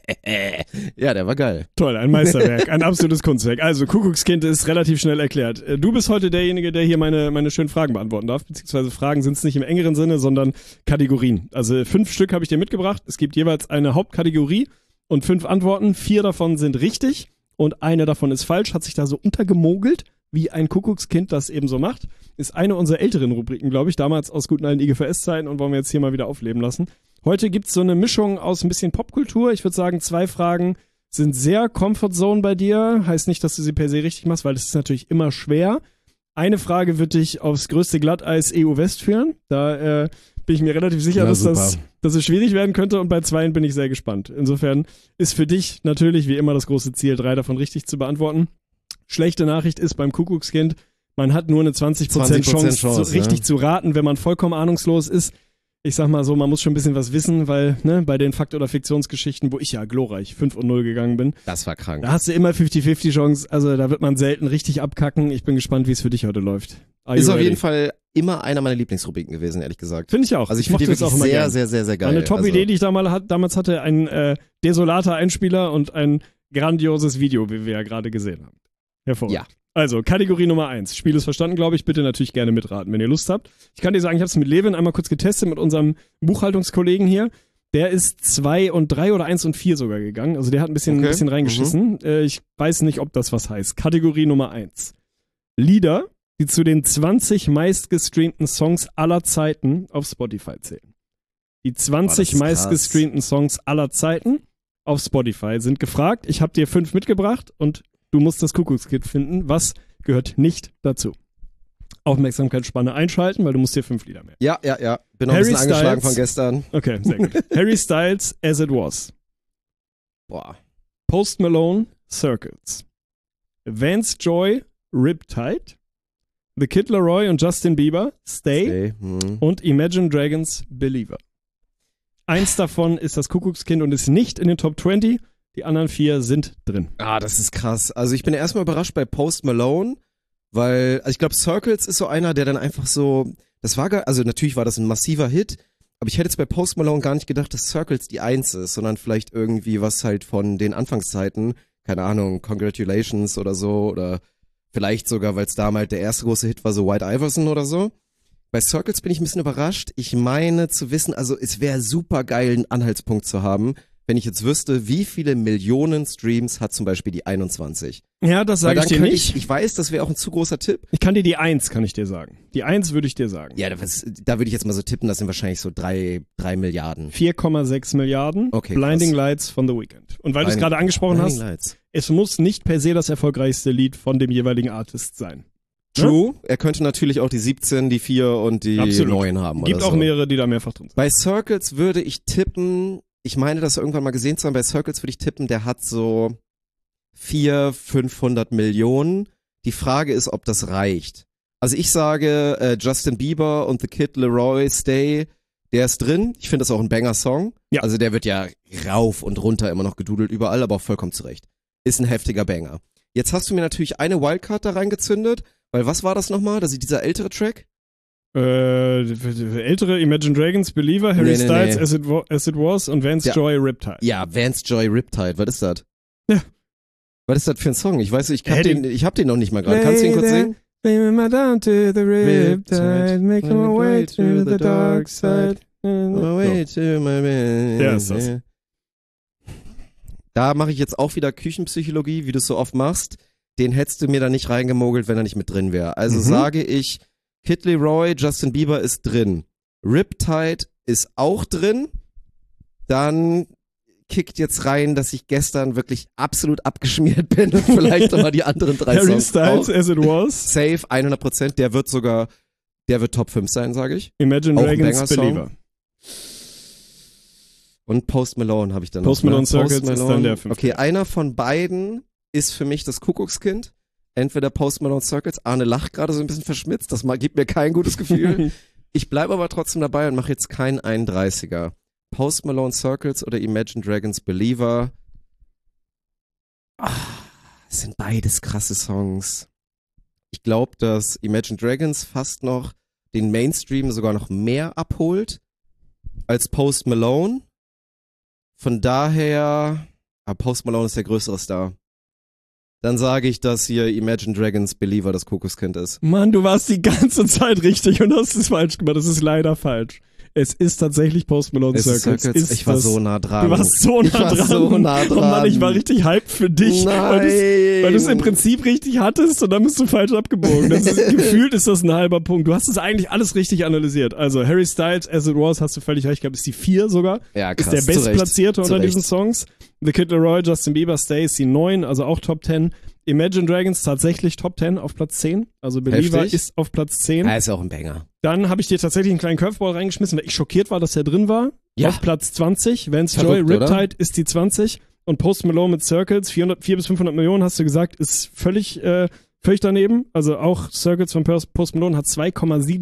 Ja, der war geil. Toll, ein Meisterwerk, ein absolutes Kunstwerk. Also, Kuckuckskind ist relativ schnell erklärt. Du bist heute derjenige, der hier meine schönen Fragen beantworten darf, beziehungsweise Fragen sind es nicht im engeren Sinne, sondern Kategorien. Also 5 Stück habe ich dir mitgebracht. Es gibt jeweils eine Hauptkategorie und 5 Antworten. 4 davon sind richtig und eine davon ist falsch, hat sich da so untergemogelt, wie ein Kuckuckskind das eben so macht. Ist eine unserer älteren Rubriken, glaube ich, damals aus guten alten IGVS-Zeiten und wollen wir jetzt hier mal wieder aufleben lassen. Heute gibt's so eine Mischung aus ein bisschen Popkultur. Ich würde sagen, 2 Fragen sind sehr Comfortzone bei dir. Heißt nicht, dass du sie per se richtig machst, weil das ist natürlich immer schwer. Eine Frage wird dich aufs größte Glatteis EU-West führen. Da bin ich mir relativ sicher, dass es schwierig werden könnte und bei 2 bin ich sehr gespannt. Insofern ist für dich natürlich wie immer das große Ziel, 3 davon richtig zu beantworten. Schlechte Nachricht ist beim Kuckuckskind, man hat nur eine 20% Chance, richtig zu raten, wenn man vollkommen ahnungslos ist. Ich sag mal so, man muss schon ein bisschen was wissen, weil bei den Fakt- oder Fiktionsgeschichten, wo ich ja glorreich 5-0 gegangen bin, Das war krank. da hast du immer 50-50 Chance, also da wird man selten richtig abkacken. Ich bin gespannt, wie es für dich heute läuft. Ist auf jeden Fall immer einer meiner Lieblingsrubriken gewesen, ehrlich gesagt. Finde ich auch. Also ich finde die mochte es wirklich auch immer sehr, gern. sehr, sehr, sehr geil. Eine Top-Idee, die ich damals hatte, ein desolater Einspieler und ein grandioses Video, wie wir ja gerade gesehen haben. Hervorragend. Ja. Also, Kategorie Nummer 1. Spiel ist verstanden, glaube ich. Bitte natürlich gerne mitraten, wenn ihr Lust habt. Ich kann dir sagen, ich habe es mit Levin einmal kurz getestet, mit unserem Buchhaltungskollegen hier. Der ist 2 und 3 oder 1 und 4 sogar gegangen. Also der hat ein bisschen reingeschissen. Ich weiß nicht, ob das was heißt. Kategorie Nummer 1. Lieder, die zu den 20 meistgestreamten Songs aller Zeiten auf Spotify zählen. Die 20 meistgestreamten Songs aller Zeiten auf Spotify sind gefragt. Ich habe dir 5 mitgebracht und du musst das Kuckuckskind finden. Was gehört nicht dazu? Aufmerksamkeitsspanne einschalten, weil du musst dir 5 Lieder merken. Ja. Bin noch ein bisschen angeschlagen von gestern. Okay, sehr gut. Harry Styles, As It Was. Boah. Post Malone, Circles. Vance Joy, Riptide. The Kid Laroi und Justin Bieber, Stay. Und Imagine Dragons, Believer. 1 davon ist das Kuckuckskind und ist nicht in den Top 20. Die anderen 4 sind drin. Ah, das ist krass. Also ich bin erstmal überrascht bei Post Malone, weil, also ich glaube, Circles ist so einer, der dann einfach so, also natürlich war das ein massiver Hit, aber ich hätte jetzt bei Post Malone gar nicht gedacht, dass Circles die 1 ist, sondern vielleicht irgendwie was halt von den Anfangszeiten, keine Ahnung, Congratulations oder so, oder vielleicht sogar, weil es damals der erste große Hit war, so White Iverson oder so. Bei Circles bin ich ein bisschen überrascht. Ich meine zu wissen, also es wäre super geil, einen Anhaltspunkt zu haben, wenn ich jetzt wüsste, wie viele Millionen Streams hat zum Beispiel die 21. Ja, das sage ich dir nicht. Ich weiß, das wäre auch ein zu großer Tipp. Ich kann dir die 1, kann ich dir sagen. Die 1 würde ich dir sagen. Ja, da würde ich jetzt mal so tippen, das sind wahrscheinlich so 3 Milliarden. 4,6 Milliarden. Okay, Blinding krass. Lights von The Weeknd. Und weil du es gerade angesprochen hast, Lights. es muss nicht per se das erfolgreichste Lied von dem jeweiligen Artist sein. True. Er könnte natürlich auch die 17, die 4 und die Absolut. 9 haben. Gibt oder auch so. mehrere, die da mehrfach drin sind. Bei Circles würde ich tippen, ich meine das irgendwann mal gesehen zu haben, bei Circles würde ich tippen, der hat so 400-500 Millionen. Die Frage ist, ob das reicht. Also ich sage, Justin Bieber und The Kid Leroy Stay, der ist drin. Ich finde das auch ein Banger-Song. Ja. Also der wird ja rauf und runter immer noch gedudelt überall, aber auch vollkommen zurecht. Ist ein heftiger Banger. Jetzt hast du mir natürlich eine Wildcard da reingezündet, weil was war das nochmal? Das ist dieser ältere Track? Ältere Imagine Dragons, Believer, Harry Styles, As It Was und Vance Joy, Riptide. Ja, Vance Joy, Riptide. Was ist das? Ja. Was ist das für ein Song? Ich weiß, ich hab den noch nicht mal gerade. Kannst du ihn kurz singen? Bring me down to the Riptide, making my way to the dark side. Ja, ist das. Da mache ich jetzt auch wieder Küchenpsychologie, wie du es so oft machst. Den hättest du mir da nicht reingemogelt, wenn er nicht mit drin wäre. Also sage ich, Kid Leroy, Justin Bieber ist drin. Riptide ist auch drin. Dann kickt jetzt rein, dass ich gestern wirklich absolut abgeschmiert bin und vielleicht nochmal die anderen 3 Harry Songs Styles, auch. As It Was. Safe, 100%. Der wird Top 5 sein, sage ich. Imagine Auch ein Dragons, Banger-Song. Believer. Und Post Malone habe ich dann Post noch. Malone Circles ist dann der 5. Okay, einer von beiden ist für mich das Kuckuckskind. Entweder Post Malone Circles. Arne lacht gerade so ein bisschen verschmitzt. Das gibt mir kein gutes Gefühl. Ich bleibe aber trotzdem dabei und mache jetzt keinen 31er. Post Malone Circles oder Imagine Dragons Believer. Es sind beides krasse Songs. Ich glaube, dass Imagine Dragons fast noch den Mainstream sogar noch mehr abholt als Post Malone. Von daher, Post Malone ist der größere Star. Dann sage ich, dass hier Imagine Dragons Believer das Kuckuckskind ist. Mann, du warst die ganze Zeit richtig und hast es falsch gemacht. Das ist leider falsch. Es ist tatsächlich Post Malone Circles. Ich war so nah dran. Du warst so nah dran. Oh Mann, ich war richtig hyped für dich. Nein. Weil du es im Prinzip richtig hattest und dann bist du falsch abgebogen. Gefühlt ist das ein halber Punkt. Du hast es eigentlich alles richtig analysiert. Also Harry Styles, As It Was, hast du völlig recht gehabt, ist die 4 sogar. Ja, krass. Ist der Bestplatzierte unter Zurecht. diesen Songs. The Kid Leroy, Justin Bieber, Stay ist die 9, also auch Top 10. Imagine Dragons tatsächlich Top 10 auf Platz 10. Also Believer Heftig. ist auf Platz 10. Ja, ist ja auch ein Banger. Dann habe ich dir tatsächlich einen kleinen Curveball reingeschmissen, weil ich schockiert war, dass er drin war. Ja. Auf Platz 20. Vance Joy, Verrückt, oder? Riptide ist die 20. Und Post Malone mit Circles, 400 bis 500 Millionen, hast du gesagt, ist völlig daneben. Also auch Circles von Post Malone hat 2,7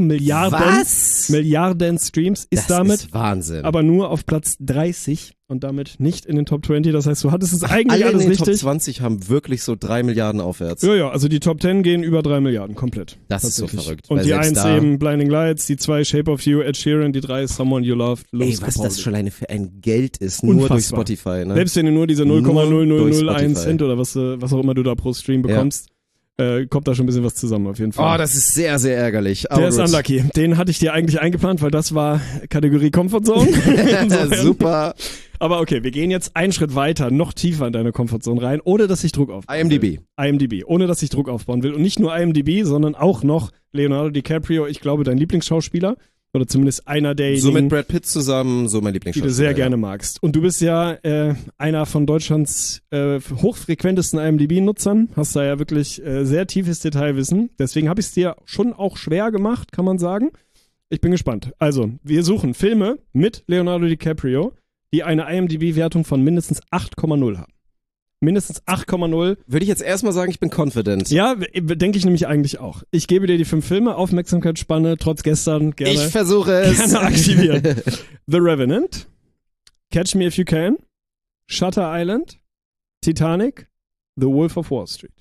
Milliarden Streams, ist Das damit ist Wahnsinn. aber nur auf Platz 30 und damit nicht in den Top 20. Das heißt, du hattest es eigentlich alle alles in den richtig. Top 20 haben wirklich so 3 Milliarden aufwärts. Ja, also die Top 10 gehen über 3 Milliarden komplett. Das ist so Tatsächlich. verrückt. Und Weil die selbst 1 da- eben Blinding Lights, die 2 Shape of You, Ed Sheeran, die 3 Someone You Loved, Ey, Louis was Capaldi. das schon für ein Geld ist, nur durch Unfassbar. Spotify. Ne? Selbst wenn du nur diese Nur durch 0,0001 Spotify. Cent oder was auch immer du da pro Stream bekommst, kommt da schon ein bisschen was zusammen auf jeden Fall. Oh, das ist sehr, sehr ärgerlich. Der ist unlucky. Den hatte ich dir eigentlich eingeplant, weil das war Kategorie Comfort Zone. Insofern. Super. Aber okay, wir gehen jetzt einen Schritt weiter, noch tiefer in deine Comfort Zone rein, ohne dass ich Druck aufbauen IMDb. IMDb, ohne dass ich Druck aufbauen will. Und nicht nur IMDb, sondern auch noch Leonardo DiCaprio, ich glaube dein Lieblingsschauspieler. Oder zumindest einer derjenigen, So mit Brad Pitt zusammen, so mein die Lieblingsschauspieler. du sehr gerne magst. Und du bist ja einer von Deutschlands hochfrequentesten IMDb-Nutzern, hast da ja wirklich sehr tiefes Detailwissen. Deswegen habe ich es dir schon auch schwer gemacht, kann man sagen. Ich bin gespannt. Also, wir suchen Filme mit Leonardo DiCaprio, die eine IMDb-Wertung von mindestens 8,0 haben. Mindestens 8,0. Würde ich jetzt erstmal sagen, ich bin confident. Ja, denke ich nämlich eigentlich auch. Ich gebe dir die 5 Filme, Aufmerksamkeitsspanne, trotz gestern, gerne. Ich versuche es. Gerne aktivieren. The Revenant, Catch Me If You Can, Shutter Island, Titanic, The Wolf of Wall Street.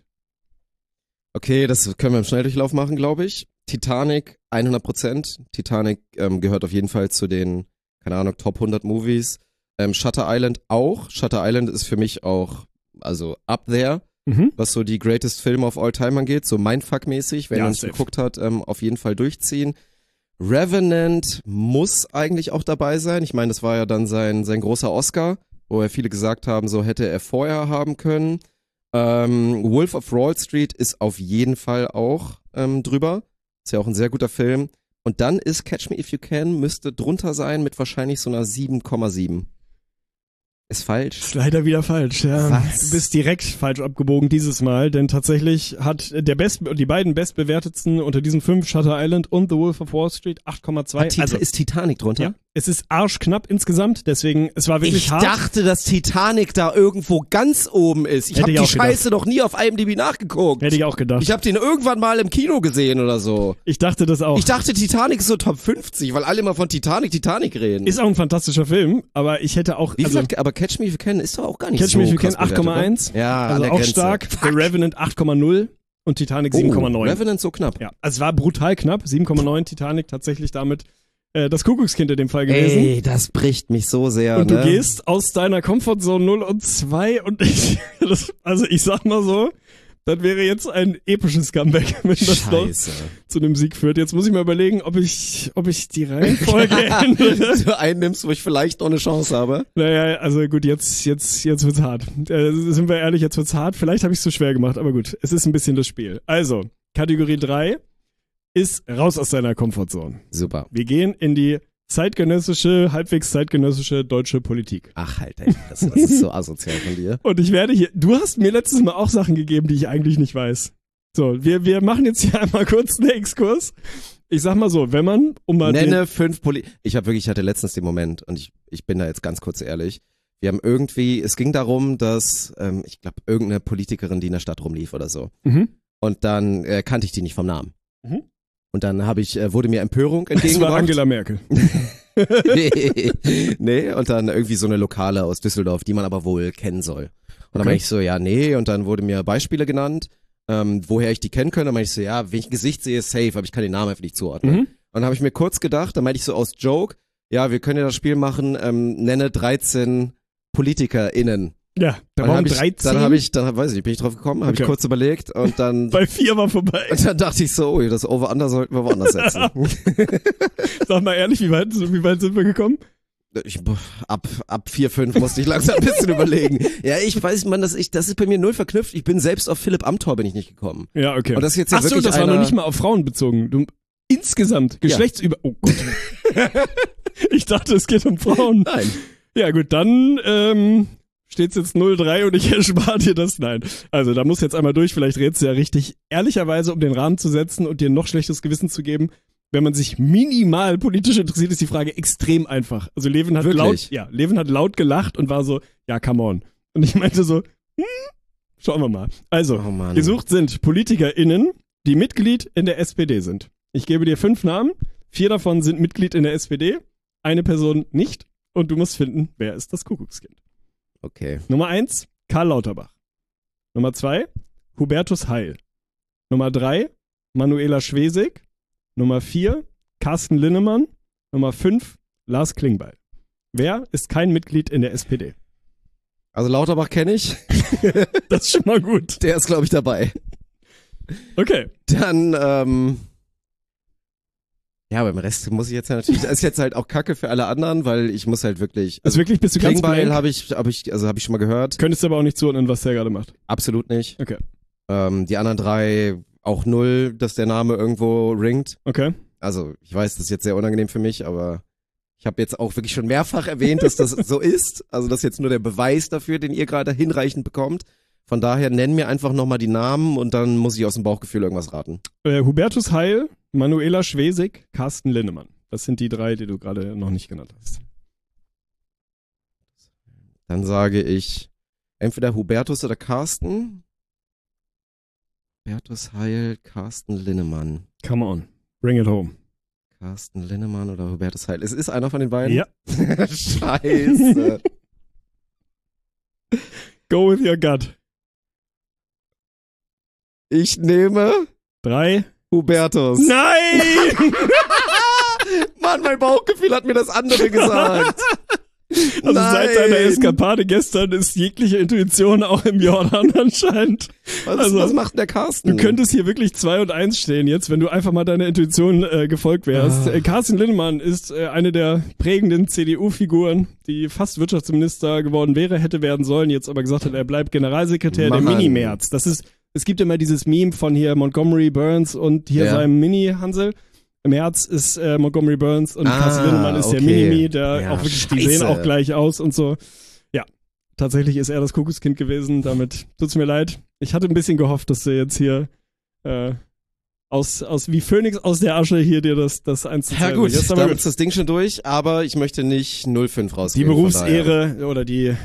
Okay, das können wir im Schnelldurchlauf machen, glaube ich. Titanic, 100%. Titanic gehört auf jeden Fall zu den, keine Ahnung, Top 100 Movies. Shutter Island auch. Shutter Island ist für mich auch, also up there, was so die greatest Filme of all time angeht, so Mindfuck-mäßig, wenn Ja, man es safe. geguckt hat, auf jeden Fall durchziehen. Revenant muss eigentlich auch dabei sein. Ich meine, das war ja dann sein großer Oscar, wo ja viele gesagt haben, so hätte er vorher haben können. Wolf of Wall Street ist auf jeden Fall auch drüber. Ist ja auch ein sehr guter Film. Und dann ist Catch Me If You Can, müsste drunter sein mit wahrscheinlich so einer 7,7. Ist falsch. Ist leider wieder falsch, ja. Was? Du bist direkt falsch abgebogen dieses Mal, denn tatsächlich hat die beiden bestbewertetsten unter diesen 5, Shutter Island und The Wolf of Wall Street, 8,2. Also ist Titanic drunter? Ja, es ist arschknapp insgesamt, deswegen, es war wirklich Ich hart. dachte, dass Titanic da irgendwo ganz oben ist. Ich Hätte habe ich die auch gedacht. Scheiße noch nie auf IMDb nachgeguckt. Hätte ich auch gedacht. Ich habe den irgendwann mal im Kino gesehen oder so. Ich dachte das auch. Ich dachte, Titanic ist so Top 50, weil alle immer von Titanic reden. Ist auch ein fantastischer Film, aber ich hätte auch, Wie also, gesagt, aber Catch Me If You Can ist doch auch gar nicht Catch so Me If You krass Can bewertet, 8,1. ne? Ja, also an der auch Grenze. stark. Fuck. The Revenant 8,0 und Titanic 7,9. Revenant so knapp. Ja, also es war brutal knapp. 7,9 Titanic tatsächlich damit das Kuckuckskind in dem Fall gewesen. Ey, das bricht mich so sehr, Und du ne? gehst aus deiner Comfortzone 0 und 2 und ich sag mal so, das wäre jetzt ein episches Comeback, wenn das noch Scheiße. zu einem Sieg führt. Jetzt muss ich mal überlegen, ob ich die Reihenfolge ändere. Du einen nimmst, wo ich vielleicht noch eine Chance habe. Naja, also gut, jetzt wird's hart. Sind wir ehrlich, jetzt wird's hart. Vielleicht habe ich es zu schwer gemacht, aber gut, es ist ein bisschen das Spiel. Also, Kategorie 3 ist raus aus deiner Komfortzone. Super. Wir gehen in die halbwegs zeitgenössische deutsche Politik. Ach, halt, ey, das ist so asozial von dir. Und ich werde hier, du hast mir letztes Mal auch Sachen gegeben, die ich eigentlich nicht weiß. So, wir machen jetzt hier einmal kurz einen Exkurs. Ich sag mal so, wenn man, Nenne 5 ich hatte letztens den Moment und ich bin da jetzt ganz kurz ehrlich. Wir haben es ging darum, dass, ich glaube, irgendeine Politikerin, die in der Stadt rumlief oder so. Mhm. Und dann kannte ich die nicht vom Namen. Mhm. Und dann wurde mir Empörung Das war entgegengebracht. Angela Merkel. nee, und dann irgendwie so eine Lokale aus Düsseldorf, die man aber wohl kennen soll. Und dann Okay. meinte ich so, ja, nee, und dann wurde mir Beispiele genannt, woher ich die kennen könnte. Dann meinte ich so, ja, wenn ich ein Gesicht sehe, safe, aber ich kann den Namen einfach nicht zuordnen. Mhm. Und dann habe ich mir kurz gedacht, dann meinte ich so aus Joke, ja, wir können ja das Spiel machen, nenne 13 PolitikerInnen. Ja, da Und waren dann 13. weiß ich nicht, bin ich drauf gekommen, habe Okay. ich kurz überlegt und dann Bei 4 war vorbei. und dann dachte ich so, ui, das Over-Under sollten wir woanders setzen. Sag mal ehrlich, wie weit sind wir gekommen? Ab 4, 5 musste ich langsam ein bisschen überlegen. Ja, ich weiß, man, das ist bei mir null verknüpft. Ich bin selbst auf Philipp Amthor bin ich nicht gekommen. Ja, okay. Und das ist jetzt ja Ach so, wirklich das war einer- noch nicht mal auf Frauen bezogen. Du, insgesamt, Geschlechtsüber... Oh Gott. Ich dachte, es geht um Frauen. Nein. Ja gut, dann steht's jetzt 0-3 und ich erspare dir das. Nein. Also da muss jetzt einmal durch, vielleicht redest du ja richtig. Ehrlicherweise, um den Rahmen zu setzen und dir ein noch schlechtes Gewissen zu geben, wenn man sich minimal politisch interessiert, ist die Frage extrem einfach. Also Levin hat Wirklich? laut gelacht und war so, ja, come on. Und ich meinte so, schauen wir mal. Also, Oh Mann. gesucht sind PolitikerInnen, die Mitglied in der SPD sind. Ich gebe dir 5 Namen, 4 davon sind Mitglied in der SPD, eine Person nicht und du musst finden, wer ist das Kuckuckskind. Okay. Nummer 1, Karl Lauterbach. Nummer 2, Hubertus Heil. Nummer 3, Manuela Schwesig. Nummer 4, Carsten Linnemann. Nummer 5, Lars Klingbeil. Wer ist kein Mitglied in der SPD? Also Lauterbach kenne ich. Das ist schon mal gut. Der ist, glaube ich, dabei. Okay. Dann, ja, beim Rest muss ich jetzt ja natürlich, das ist jetzt halt auch Kacke für alle anderen, weil ich muss halt wirklich, Also wirklich bist du ganz Klingbeil blank? habe ich schon mal gehört. Könntest du aber auch nicht zuordnen, was der gerade macht. Absolut nicht. Okay. Die anderen 3 auch 0, dass der Name irgendwo ringt. Okay. Also, ich weiß, das ist jetzt sehr unangenehm für mich, aber ich habe jetzt auch wirklich schon mehrfach erwähnt, dass das so ist. Also, das ist jetzt nur der Beweis dafür, den ihr gerade hinreichend bekommt. Von daher nenn mir einfach nochmal die Namen und dann muss ich aus dem Bauchgefühl irgendwas raten. Hubertus Heil, Manuela Schwesig, Carsten Linnemann. Das sind die 3, die du gerade noch nicht genannt hast. Dann sage ich entweder Hubertus oder Carsten. Hubertus Heil, Carsten Linnemann. Come on. Bring it home. Carsten Linnemann oder Hubertus Heil. Es ist einer von den beiden? Ja. Scheiße. Go with your gut. Ich nehme 3. Hubertus. Nein! Mann, mein Bauchgefühl hat mir das andere gesagt. Also seit deiner Eskapade gestern ist jegliche Intuition auch im Jordan anscheinend. Was macht der Carsten? Du könntest hier wirklich 2 und 1 stehen jetzt, wenn du einfach mal deiner Intuition gefolgt wärst. Carsten Linnemann ist eine der prägenden CDU-Figuren, die fast Wirtschaftsminister geworden wäre, hätte werden sollen, jetzt aber gesagt hat, er bleibt Generalsekretär der Mann. Mini-Merz. Es gibt immer dieses Meme von hier Montgomery Burns und hier seinem Mini-Hansel. Merz ist Montgomery Burns und Carsten Linnemann ist der okay. Minimi, der Ja, auch wirklich, die scheiße. sehen auch gleich aus und so. Ja, Tatsächlich ist er das Kuckuckskind gewesen. Damit tut's mir leid. Ich hatte ein bisschen gehofft, dass du jetzt hier wie Phönix aus der Asche hier dir das 1 zu 2. Ja gut, jetzt damit ist das Ding schon durch, aber ich möchte nicht 0,5 rausgehen. Die Berufsehre oder die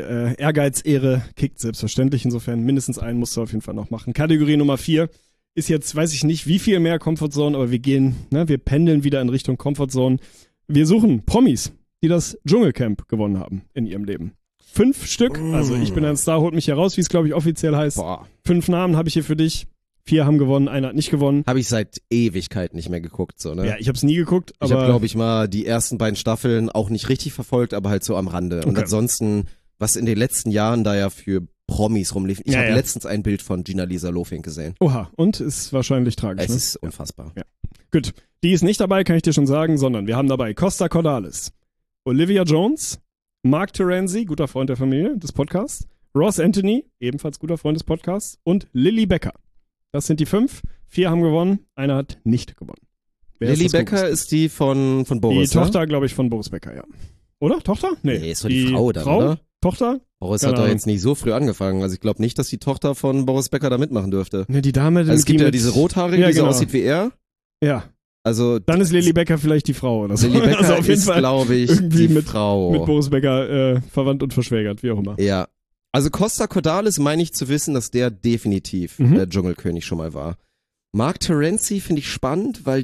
Ehrgeizehre kickt selbstverständlich. Insofern mindestens einen musst du auf jeden Fall noch machen. Kategorie Nummer 4 ist jetzt, weiß ich nicht, wie viel mehr Comfortzone, aber wir pendeln wieder in Richtung Comfortzone. Wir suchen Promis, die das Dschungelcamp gewonnen haben in ihrem Leben. 5 Stück, also ich bin ein Star, holt mich heraus, wie es glaube ich offiziell heißt. 5 Namen habe ich hier für dich. 4 haben gewonnen, einer hat nicht gewonnen. Habe ich seit Ewigkeit nicht mehr geguckt, so, ne? Ja, ich habe es nie geguckt, aber... Ich habe, glaube ich, mal die ersten beiden Staffeln auch nicht richtig verfolgt, aber halt so am Rande. Und ansonsten, was in den letzten Jahren da ja für Promis rumlief. Ich habe letztens ein Bild von Gina-Lisa Lofink gesehen. Oha, und ist wahrscheinlich tragisch, Es ne? ist unfassbar. Ja. Gut, die ist nicht dabei, kann ich dir schon sagen, sondern wir haben dabei Costa Cordalis, Olivia Jones, Mark Terenzi, guter Freund der Familie des Podcasts, Ross Anthony, ebenfalls guter Freund des Podcasts, und Lilly Becker. Das sind die 5. 4 haben gewonnen, einer hat nicht gewonnen. Lilly Becker ist die von Boris, die Tochter, glaube ich, von Boris Becker, ja. Oder? Tochter? Nee, ist doch die Frau dann, oder? Tochter? Boris hat doch jetzt nicht so früh angefangen. Also ich glaube nicht, dass die Tochter von Boris Becker da mitmachen dürfte. Ne, die Dame... Also es gibt ja diese Rothaarige, die so aussieht wie er. Ja. Also dann ist Lilly Becker vielleicht die Frau oder so. Lilly Becker also auf jeden ist, Fall glaube ich, irgendwie die Frau. Mit Boris Becker verwandt und verschwägert, wie auch immer. Ja. Also Costa Cordalis meine ich zu wissen, dass der definitiv der Dschungelkönig schon mal war. Mark Terenzi finde ich spannend, weil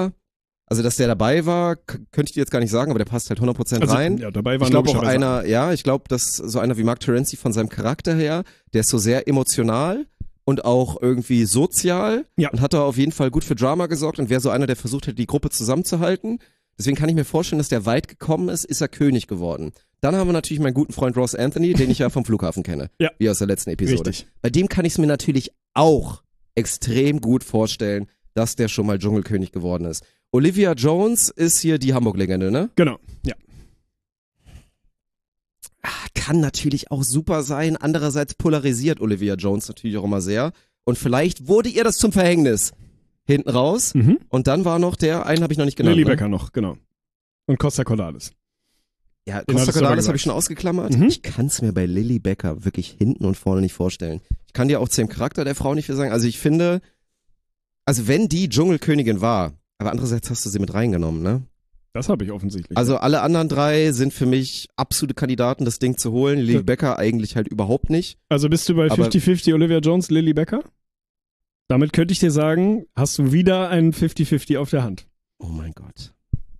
also dass der dabei war, könnte ich dir jetzt gar nicht sagen, aber der passt halt 100% rein. Ja, dabei war ich glaube auch ich glaube, dass so einer wie Mark Terenzi von seinem Charakter her, der ist so sehr emotional und auch irgendwie sozial und hat da auf jeden Fall gut für Drama gesorgt und wäre so einer, der versucht hätte, die Gruppe zusammenzuhalten. Deswegen kann ich mir vorstellen, dass der weit gekommen ist er König geworden. Dann haben wir natürlich meinen guten Freund Ross Anthony, den ich ja vom Flughafen kenne, wie aus der letzten Episode. Richtig. Bei dem kann ich es mir natürlich auch extrem gut vorstellen, dass der schon mal Dschungelkönig geworden ist. Olivia Jones ist hier die Hamburg-Legende, ne? Genau, ja. Kann natürlich auch super sein. Andererseits polarisiert Olivia Jones natürlich auch immer sehr. Und vielleicht wurde ihr das zum Verhängnis. Hinten raus. Und dann war noch einen habe ich noch nicht genannt. Lilly Becker noch, genau. Und Costa Cordalis. Ja, Costa Cordalis habe ich schon ausgeklammert. Ich kann es mir bei Lilly Becker wirklich hinten und vorne nicht vorstellen. Ich kann dir auch zu dem Charakter der Frau nicht viel sagen. Also ich finde, wenn die Dschungelkönigin war, aber andererseits hast du sie mit reingenommen, ne? Das habe ich offensichtlich. Also alle anderen 3 sind für mich absolute Kandidaten, das Ding zu holen. Lilly Becker eigentlich halt überhaupt nicht. Also bist du bei 50-50 Olivia Jones, Lilly Becker? Damit könnte ich dir sagen, hast du wieder einen 50-50 auf der Hand. Oh mein Gott.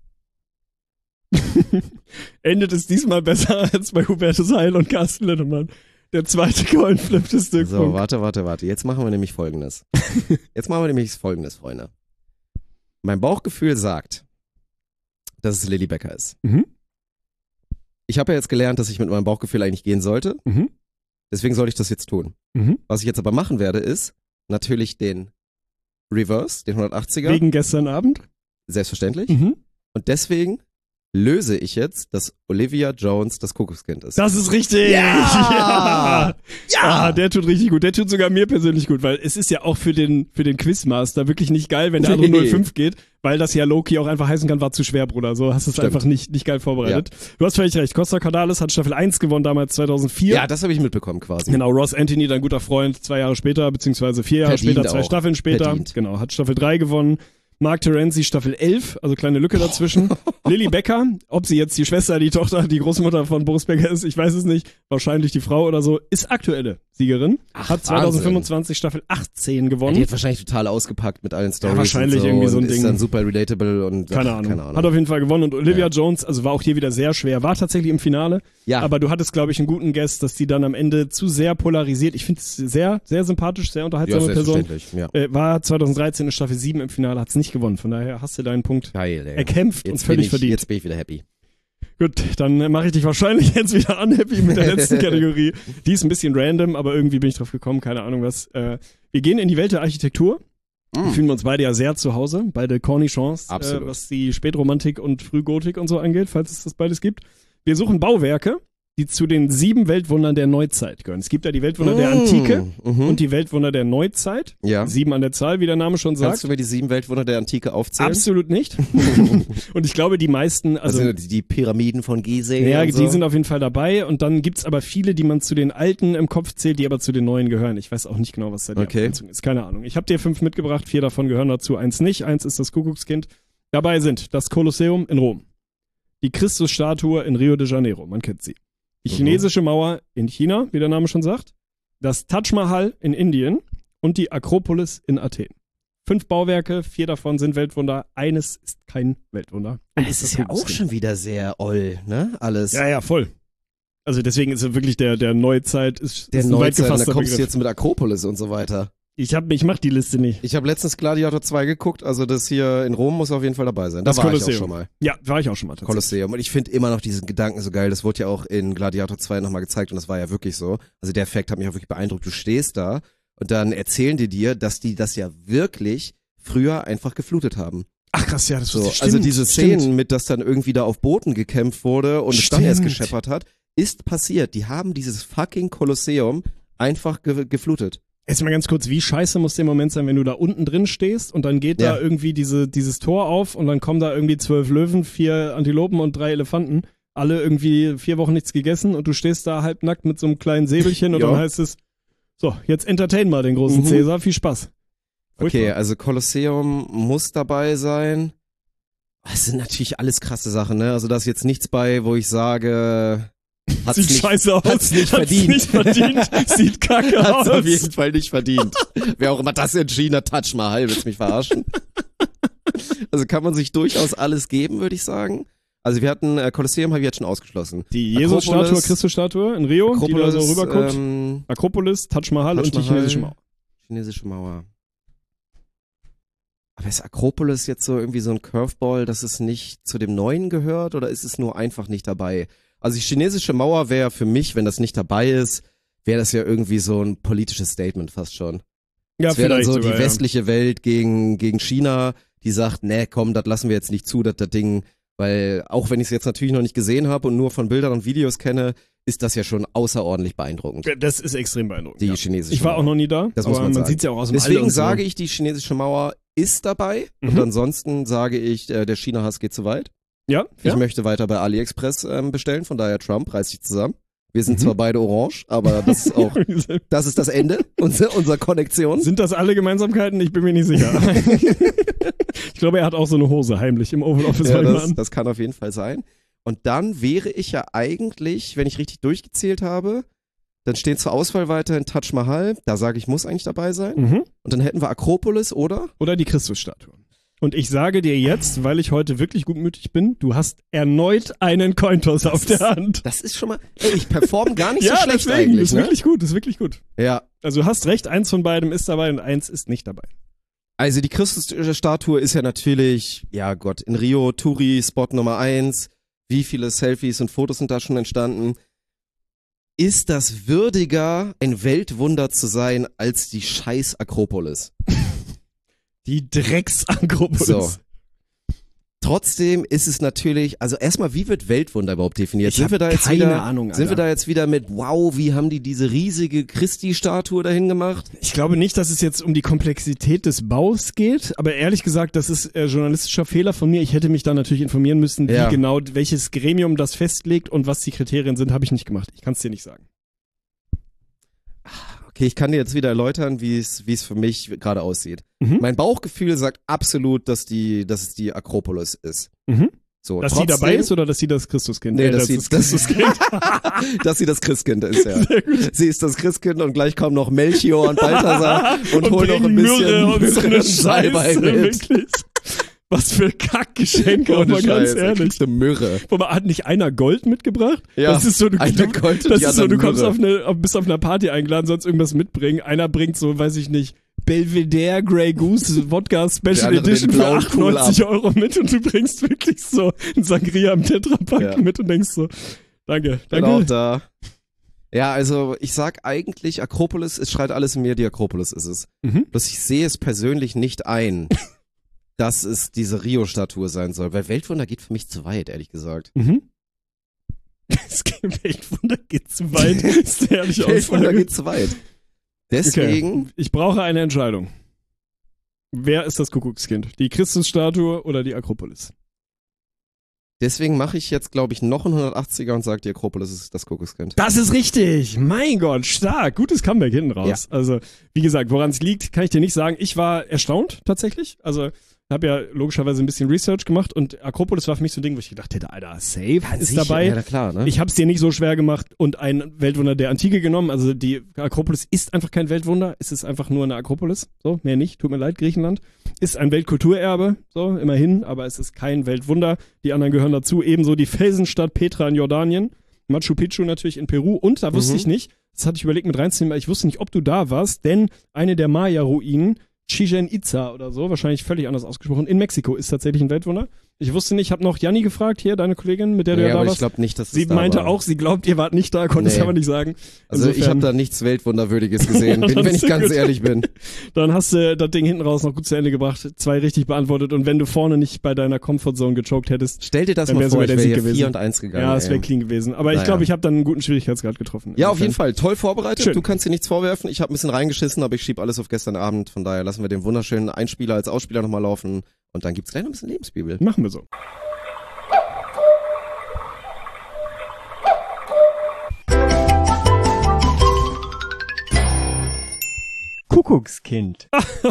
Endet es diesmal besser als bei Hubertus Heil und Carsten Linnemann. Der zweite Coinflip des Stück. So, warte. Jetzt machen wir nämlich Folgendes. Freunde. Mein Bauchgefühl sagt, dass es Lilly Becker ist. Ich habe ja jetzt gelernt, dass ich mit meinem Bauchgefühl eigentlich gehen sollte. Deswegen soll ich das jetzt tun. Was ich jetzt aber machen werde, ist natürlich den Reverse, den 180er. Wegen gestern Abend? Selbstverständlich. Und deswegen löse ich jetzt, dass Olivia Jones das Kuckuckskind ist. Das ist richtig! Ja! Ah, der tut richtig gut. Der tut sogar mir persönlich gut, weil es ist ja auch für den Quizmaster wirklich nicht geil, wenn der andere 0,5 geht, weil das ja Loki auch einfach heißen kann, war zu schwer, Bruder. So hast du es einfach nicht geil vorbereitet. Ja. Du hast völlig recht. Costa Cordalis hat Staffel 1 gewonnen, damals 2004. Ja, das habe ich mitbekommen quasi. Genau, Ross Anthony, dein guter Freund, 2 Jahre später, beziehungsweise 4 Jahre später, 2 Staffeln später. Verdient. Genau, hat Staffel 3 gewonnen. Mark Terenzi Staffel 11, also kleine Lücke dazwischen. Lilly Becker, ob sie jetzt die Schwester, die Tochter, die Großmutter von Boris Becker ist, ich weiß es nicht. Wahrscheinlich die Frau oder so. Ist aktuelle Siegerin. Hat 2025 Staffel 18 gewonnen. Die hat wahrscheinlich total ausgepackt mit allen Storys. Ja, wahrscheinlich und irgendwie so ein ist Ding. Dann super relatable und keine Ahnung. Hat auf jeden Fall gewonnen. Und Olivia Jones, also war auch hier wieder sehr schwer. War tatsächlich im Finale. Ja. Aber du hattest, glaube ich, einen guten Guess, dass die dann am Ende zu sehr polarisiert. Ich finde es sehr, sehr sympathisch, sehr unterhaltsame Person. Ja. War 2013 in Staffel 7 im Finale, hat es nicht gewonnen. Von daher hast du deinen Punkt erkämpft und völlig verdient. Jetzt bin ich wieder happy. Gut, dann mache ich dich wahrscheinlich jetzt wieder unhappy mit der letzten Kategorie. Die ist ein bisschen random, aber irgendwie bin ich drauf gekommen, keine Ahnung was. Wir gehen in die Welt der Architektur. Wir fühlen uns beide ja sehr zu Hause, beide Cornichons, was die Spätromantik und Frühgotik und so angeht, falls es das beides gibt. Wir suchen Bauwerke die zu den 7 Weltwundern der Neuzeit gehören. Es gibt ja die Weltwunder der Antike und die Weltwunder der Neuzeit. Ja. 7 an der Zahl, wie der Name schon sagt. Kannst du mir die 7 Weltwunder der Antike aufzählen? Absolut nicht. Und ich glaube, die meisten, also die Pyramiden von Gizeh. ja, und die so. sind auf jeden Fall dabei. Und dann gibt's aber viele, die man zu den Alten im Kopf zählt, die aber zu den Neuen gehören. Ich weiß auch nicht genau, was da die Abgrenzung ist. Keine Ahnung. Ich habe dir 5 mitgebracht, 4 davon gehören dazu, 1 nicht. 1 ist das Kuckuckskind. Dabei sind das Kolosseum in Rom, die Christusstatue in Rio de Janeiro, man kennt sie. Die chinesische Mauer in China, wie der Name schon sagt, das Taj Mahal in Indien und die Akropolis in Athen. 5 Bauwerke, 4 davon sind Weltwunder, eines ist kein Weltwunder. Es ist ja auch schon wieder sehr oll, ne? Alles. Ja, voll. Also deswegen ist es wirklich der Neuzeit ist Der ist ein weit Neuzeit, da gefasster kommst du Begriff. jetzt mit Akropolis und so weiter. Ich mach die Liste nicht. Ich habe letztens Gladiator 2 geguckt, also das hier in Rom muss auf jeden Fall dabei sein. Da Das war ich auch Kolosseum. schon mal. Ja, war ich auch schon mal tatsächlich. Kolosseum. Und ich finde immer noch diesen Gedanken so geil. Das wurde ja auch in Gladiator 2 nochmal gezeigt und das war ja wirklich so. Also der Fact hat mich auch wirklich beeindruckt. Du stehst da und dann erzählen die dir, dass die das ja wirklich früher einfach geflutet haben. Ach krass, ja, das So, stimmt, also diese Szenen stimmt. mit, dass dann irgendwie da auf Booten gekämpft wurde und es dann erst Stimmt. gescheppert hat, ist passiert. Die haben dieses fucking Kolosseum einfach geflutet. Jetzt mal ganz kurz, wie scheiße muss der Moment sein, wenn du da unten drin stehst und dann geht da irgendwie dieses Tor auf und dann kommen da irgendwie 12 Löwen, 4 Antilopen und 3 Elefanten, alle irgendwie 4 Wochen nichts gegessen und du stehst da halbnackt mit so einem kleinen Säbelchen und Ja. dann heißt es, so, jetzt entertain mal den großen Cäsar, viel Spaß. Okay, Furchtbar. also Kolosseum muss dabei sein. Das sind natürlich alles krasse Sachen, ne? Also da ist jetzt nichts bei, wo ich sage, hat's Sieht nicht, scheiße aus. hat's nicht Hat's verdient. nicht verdient. Sieht kacke Hat's aus. auf jeden Fall nicht verdient. Wer auch immer das entschieden hat, Taj Mahal, willst mich verarschen? Also kann man sich durchaus alles geben, würde ich sagen. Also wir hatten, Kolosseum habe ich jetzt schon ausgeschlossen. Die Jesus-Statue, Akropolis- Christus-Statue in Rio, die da so rüberguckt. ähm, Akropolis, Taj Mahal Taj und die Mahal. chinesische Mauer. Chinesische Mauer. Aber ist Akropolis jetzt so irgendwie so ein Curveball, dass es nicht zu dem Neuen gehört oder ist es nur einfach nicht dabei? Also die chinesische Mauer wäre für mich, wenn das nicht dabei ist, wäre das ja irgendwie so ein politisches Statement fast schon. Ja, Das wäre dann vielleicht so sogar, die westliche Welt gegen China, die sagt, nee, komm, das lassen wir jetzt nicht zu, das Ding, weil auch wenn ich es jetzt natürlich noch nicht gesehen habe und nur von Bildern und Videos kenne, ist das ja schon außerordentlich beeindruckend. Ja. Das ist extrem beeindruckend. Die ja. chinesische Ich war Mauer. auch noch nie da, Das aber muss man sagen. sieht's ja auch aus dem Deswegen All und so. sage ich, die chinesische Mauer ist dabei und ansonsten sage ich, der China-Hass geht zu weit. Ja, Ich möchte weiter bei AliExpress bestellen, von daher Trump, reiß dich zusammen. Wir sind zwar beide orange, aber das ist auch, das ist das Ende unserer Konnektion. Sind das alle Gemeinsamkeiten? Ich bin mir nicht sicher. Ich glaube, er hat auch so eine Hose heimlich im Oval Office. Ja, manchmal an. das kann auf jeden Fall sein. Und dann wäre ich ja eigentlich, wenn ich richtig durchgezählt habe, dann stehen zur Auswahl weiterhin Taj Mahal, da sage ich, muss eigentlich dabei sein. Mhm. Und dann hätten wir Akropolis, oder? Oder die Christusstatue. Und ich sage dir jetzt, weil ich heute wirklich gutmütig bin, du hast erneut einen Cointoss auf der Hand. Das ist schon mal, ey, ich performe gar nicht so Ja, schlecht deswegen, eigentlich, ist ne? wirklich gut, ist wirklich gut. Ja. Also du hast recht, 1 von beidem ist dabei und 1 ist nicht dabei. Also die Christusstatue ist ja natürlich, ja Gott, in Rio, Touri-Spot Nummer 1. Wie viele Selfies und Fotos sind da schon entstanden? Ist das würdiger, ein Weltwunder zu sein, als die scheiß Akropolis? Die Drecksakropolis. So. Trotzdem ist es natürlich, also erstmal, wie wird Weltwunder überhaupt definiert? Ich hab keine Ahnung, Sind wir Alter. da jetzt wieder mit, wow, wie haben die diese riesige Christi-Statue dahin gemacht? Ich glaube nicht, dass es jetzt um die Komplexität des Baus geht, aber ehrlich gesagt, das ist journalistischer Fehler von mir. Ich hätte mich da natürlich informieren müssen, wie Ja. genau, welches Gremium das festlegt und was die Kriterien sind, habe ich nicht gemacht. Ich kann es dir nicht sagen. Okay, ich kann dir jetzt wieder erläutern, wie es für mich gerade aussieht. Mhm. Mein Bauchgefühl sagt absolut, dass es die Akropolis ist. Mhm. So, Dass sie dabei ist oder dass sie das Christuskind Nee, dass das sie dass sie das Christkind ist, ja. Sie ist das Christkind und gleich kommen noch Melchior und Balthasar und holen noch ein bringen bisschen Myrrhe und so eine Salbei Scheiße, mit. wirklich. Was für Kackgeschenke, Ohne aber ganz Scheiß, da ehrlich. kriegst du Myrrhe. Guck mal, hat nicht einer Gold mitgebracht? Ja, das ist so, du, einer du, Gold und das die ist so, du anderen kommst Myrrhe. bist auf einer Party eingeladen, sollst irgendwas mitbringen. Einer bringt so, weiß ich nicht, Belvedere Grey Goose Wodka Special Der andere Edition den für blauen Pool 98 € mit und du bringst wirklich so ein Sangria im Tetrapack Ja. mit und denkst so, danke, Bin auch danke. da. Ja, also ich sag eigentlich, Akropolis, es schreit alles in mir, die Akropolis ist es. Mhm. Bloß ich sehe es persönlich nicht ein, dass es diese Rio-Statue sein soll, weil Weltwunder geht für mich zu weit, ehrlich gesagt. Mhm. Das Weltwunder geht zu weit. Ist der ehrlich Weltwunder geht zu weit. Deswegen. Okay. Ich brauche eine Entscheidung. Wer ist das Kuckuckskind? Die Christusstatue oder die Akropolis? Deswegen mache ich jetzt, glaube ich, noch einen 180er und sage, die Akropolis ist das Kuckuckskind. Das ist richtig! Mein Gott, stark! Gutes Comeback hinten raus. Ja. Also, wie gesagt, woran es liegt, kann ich dir nicht sagen. Ich war erstaunt, tatsächlich. Also, habe ja logischerweise ein bisschen Research gemacht und Akropolis war für mich so ein Ding, wo ich gedacht hätte, Alter, safe ist dabei. Ja, klar, ne? Ich habe es dir nicht so schwer gemacht und ein Weltwunder der Antike genommen. Also die Akropolis ist einfach kein Weltwunder. Es ist einfach nur eine Akropolis. So, mehr nicht. Tut mir leid, Griechenland. Ist ein Weltkulturerbe. So, immerhin. Aber es ist kein Weltwunder. Die anderen gehören dazu. Ebenso die Felsenstadt Petra in Jordanien. Machu Picchu natürlich in Peru. Und da wusste ich nicht, das hatte ich überlegt mit reinzunehmen, weil ich wusste nicht, ob du da warst, denn eine der Maya-Ruinen, Chichen Itza oder so, wahrscheinlich völlig anders ausgesprochen, in Mexiko ist tatsächlich ein Weltwunder. Ich wusste nicht, ich habe noch Janni gefragt, hier, deine Kollegin, mit der du ja da warst. Ich glaube nicht, dass sie meinte auch, sie glaubt, ihr wart nicht da, konnte es aber nicht sagen. Also ich habe da nichts Weltwunderwürdiges gesehen, wenn ich ganz ehrlich bin. Dann hast du das Ding hinten raus noch gut zu Ende gebracht, 2 richtig beantwortet und wenn du vorne nicht bei deiner Comfortzone gechoked hättest, stell dir das mal vor, ich wäre hier 4-1 gegangen. Ja, es wäre clean gewesen. Aber ich glaube, ich habe dann einen guten Schwierigkeitsgrad getroffen. Ja, auf jeden Fall. Toll vorbereitet. Schön. Du kannst dir nichts vorwerfen. Ich habe ein bisschen reingeschissen, aber ich schieb alles auf gestern Abend. Von daher lassen wir den wunderschönen Einspieler als Ausspieler nochmal laufen und dann gibt's gleich noch ein bisschen Lebensbibel. Machen wir so. Kuckuckskind.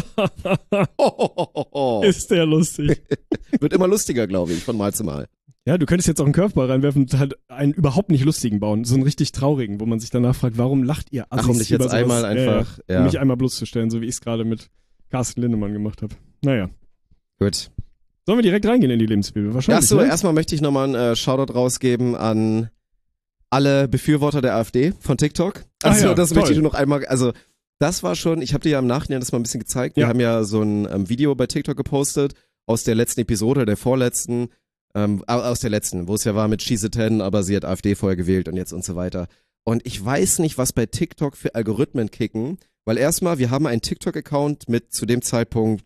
Ist der lustig. Wird immer lustiger, glaube ich, von Mal zu Mal. Ja, du könntest jetzt auch einen Curveball reinwerfen und halt einen überhaupt nicht lustigen bauen, so einen richtig traurigen, wo man sich danach fragt, warum lacht ihr Assis? Ach, um dich jetzt einmal einfach, um mich einmal bloßzustellen, so wie ich es gerade mit Carsten Lindemann gemacht habe. Naja. Gut. Sollen wir direkt reingehen in die Lebensbibel? Wahrscheinlich. Achso, erstmal möchte ich nochmal einen Shoutout rausgeben an alle Befürworter der AfD von TikTok. Also das möchte ich nur noch einmal, also das war schon, ich habe dir ja im Nachhinein das mal ein bisschen gezeigt. Wir haben ja so ein Video bei TikTok gepostet aus der letzten Episode, der vorletzten, aus der letzten, wo es ja war mit She's a 10, aber sie hat AfD vorher gewählt und jetzt und so weiter. Und ich weiß nicht, was bei TikTok für Algorithmen kicken, weil erstmal, wir haben einen TikTok-Account mit zu dem Zeitpunkt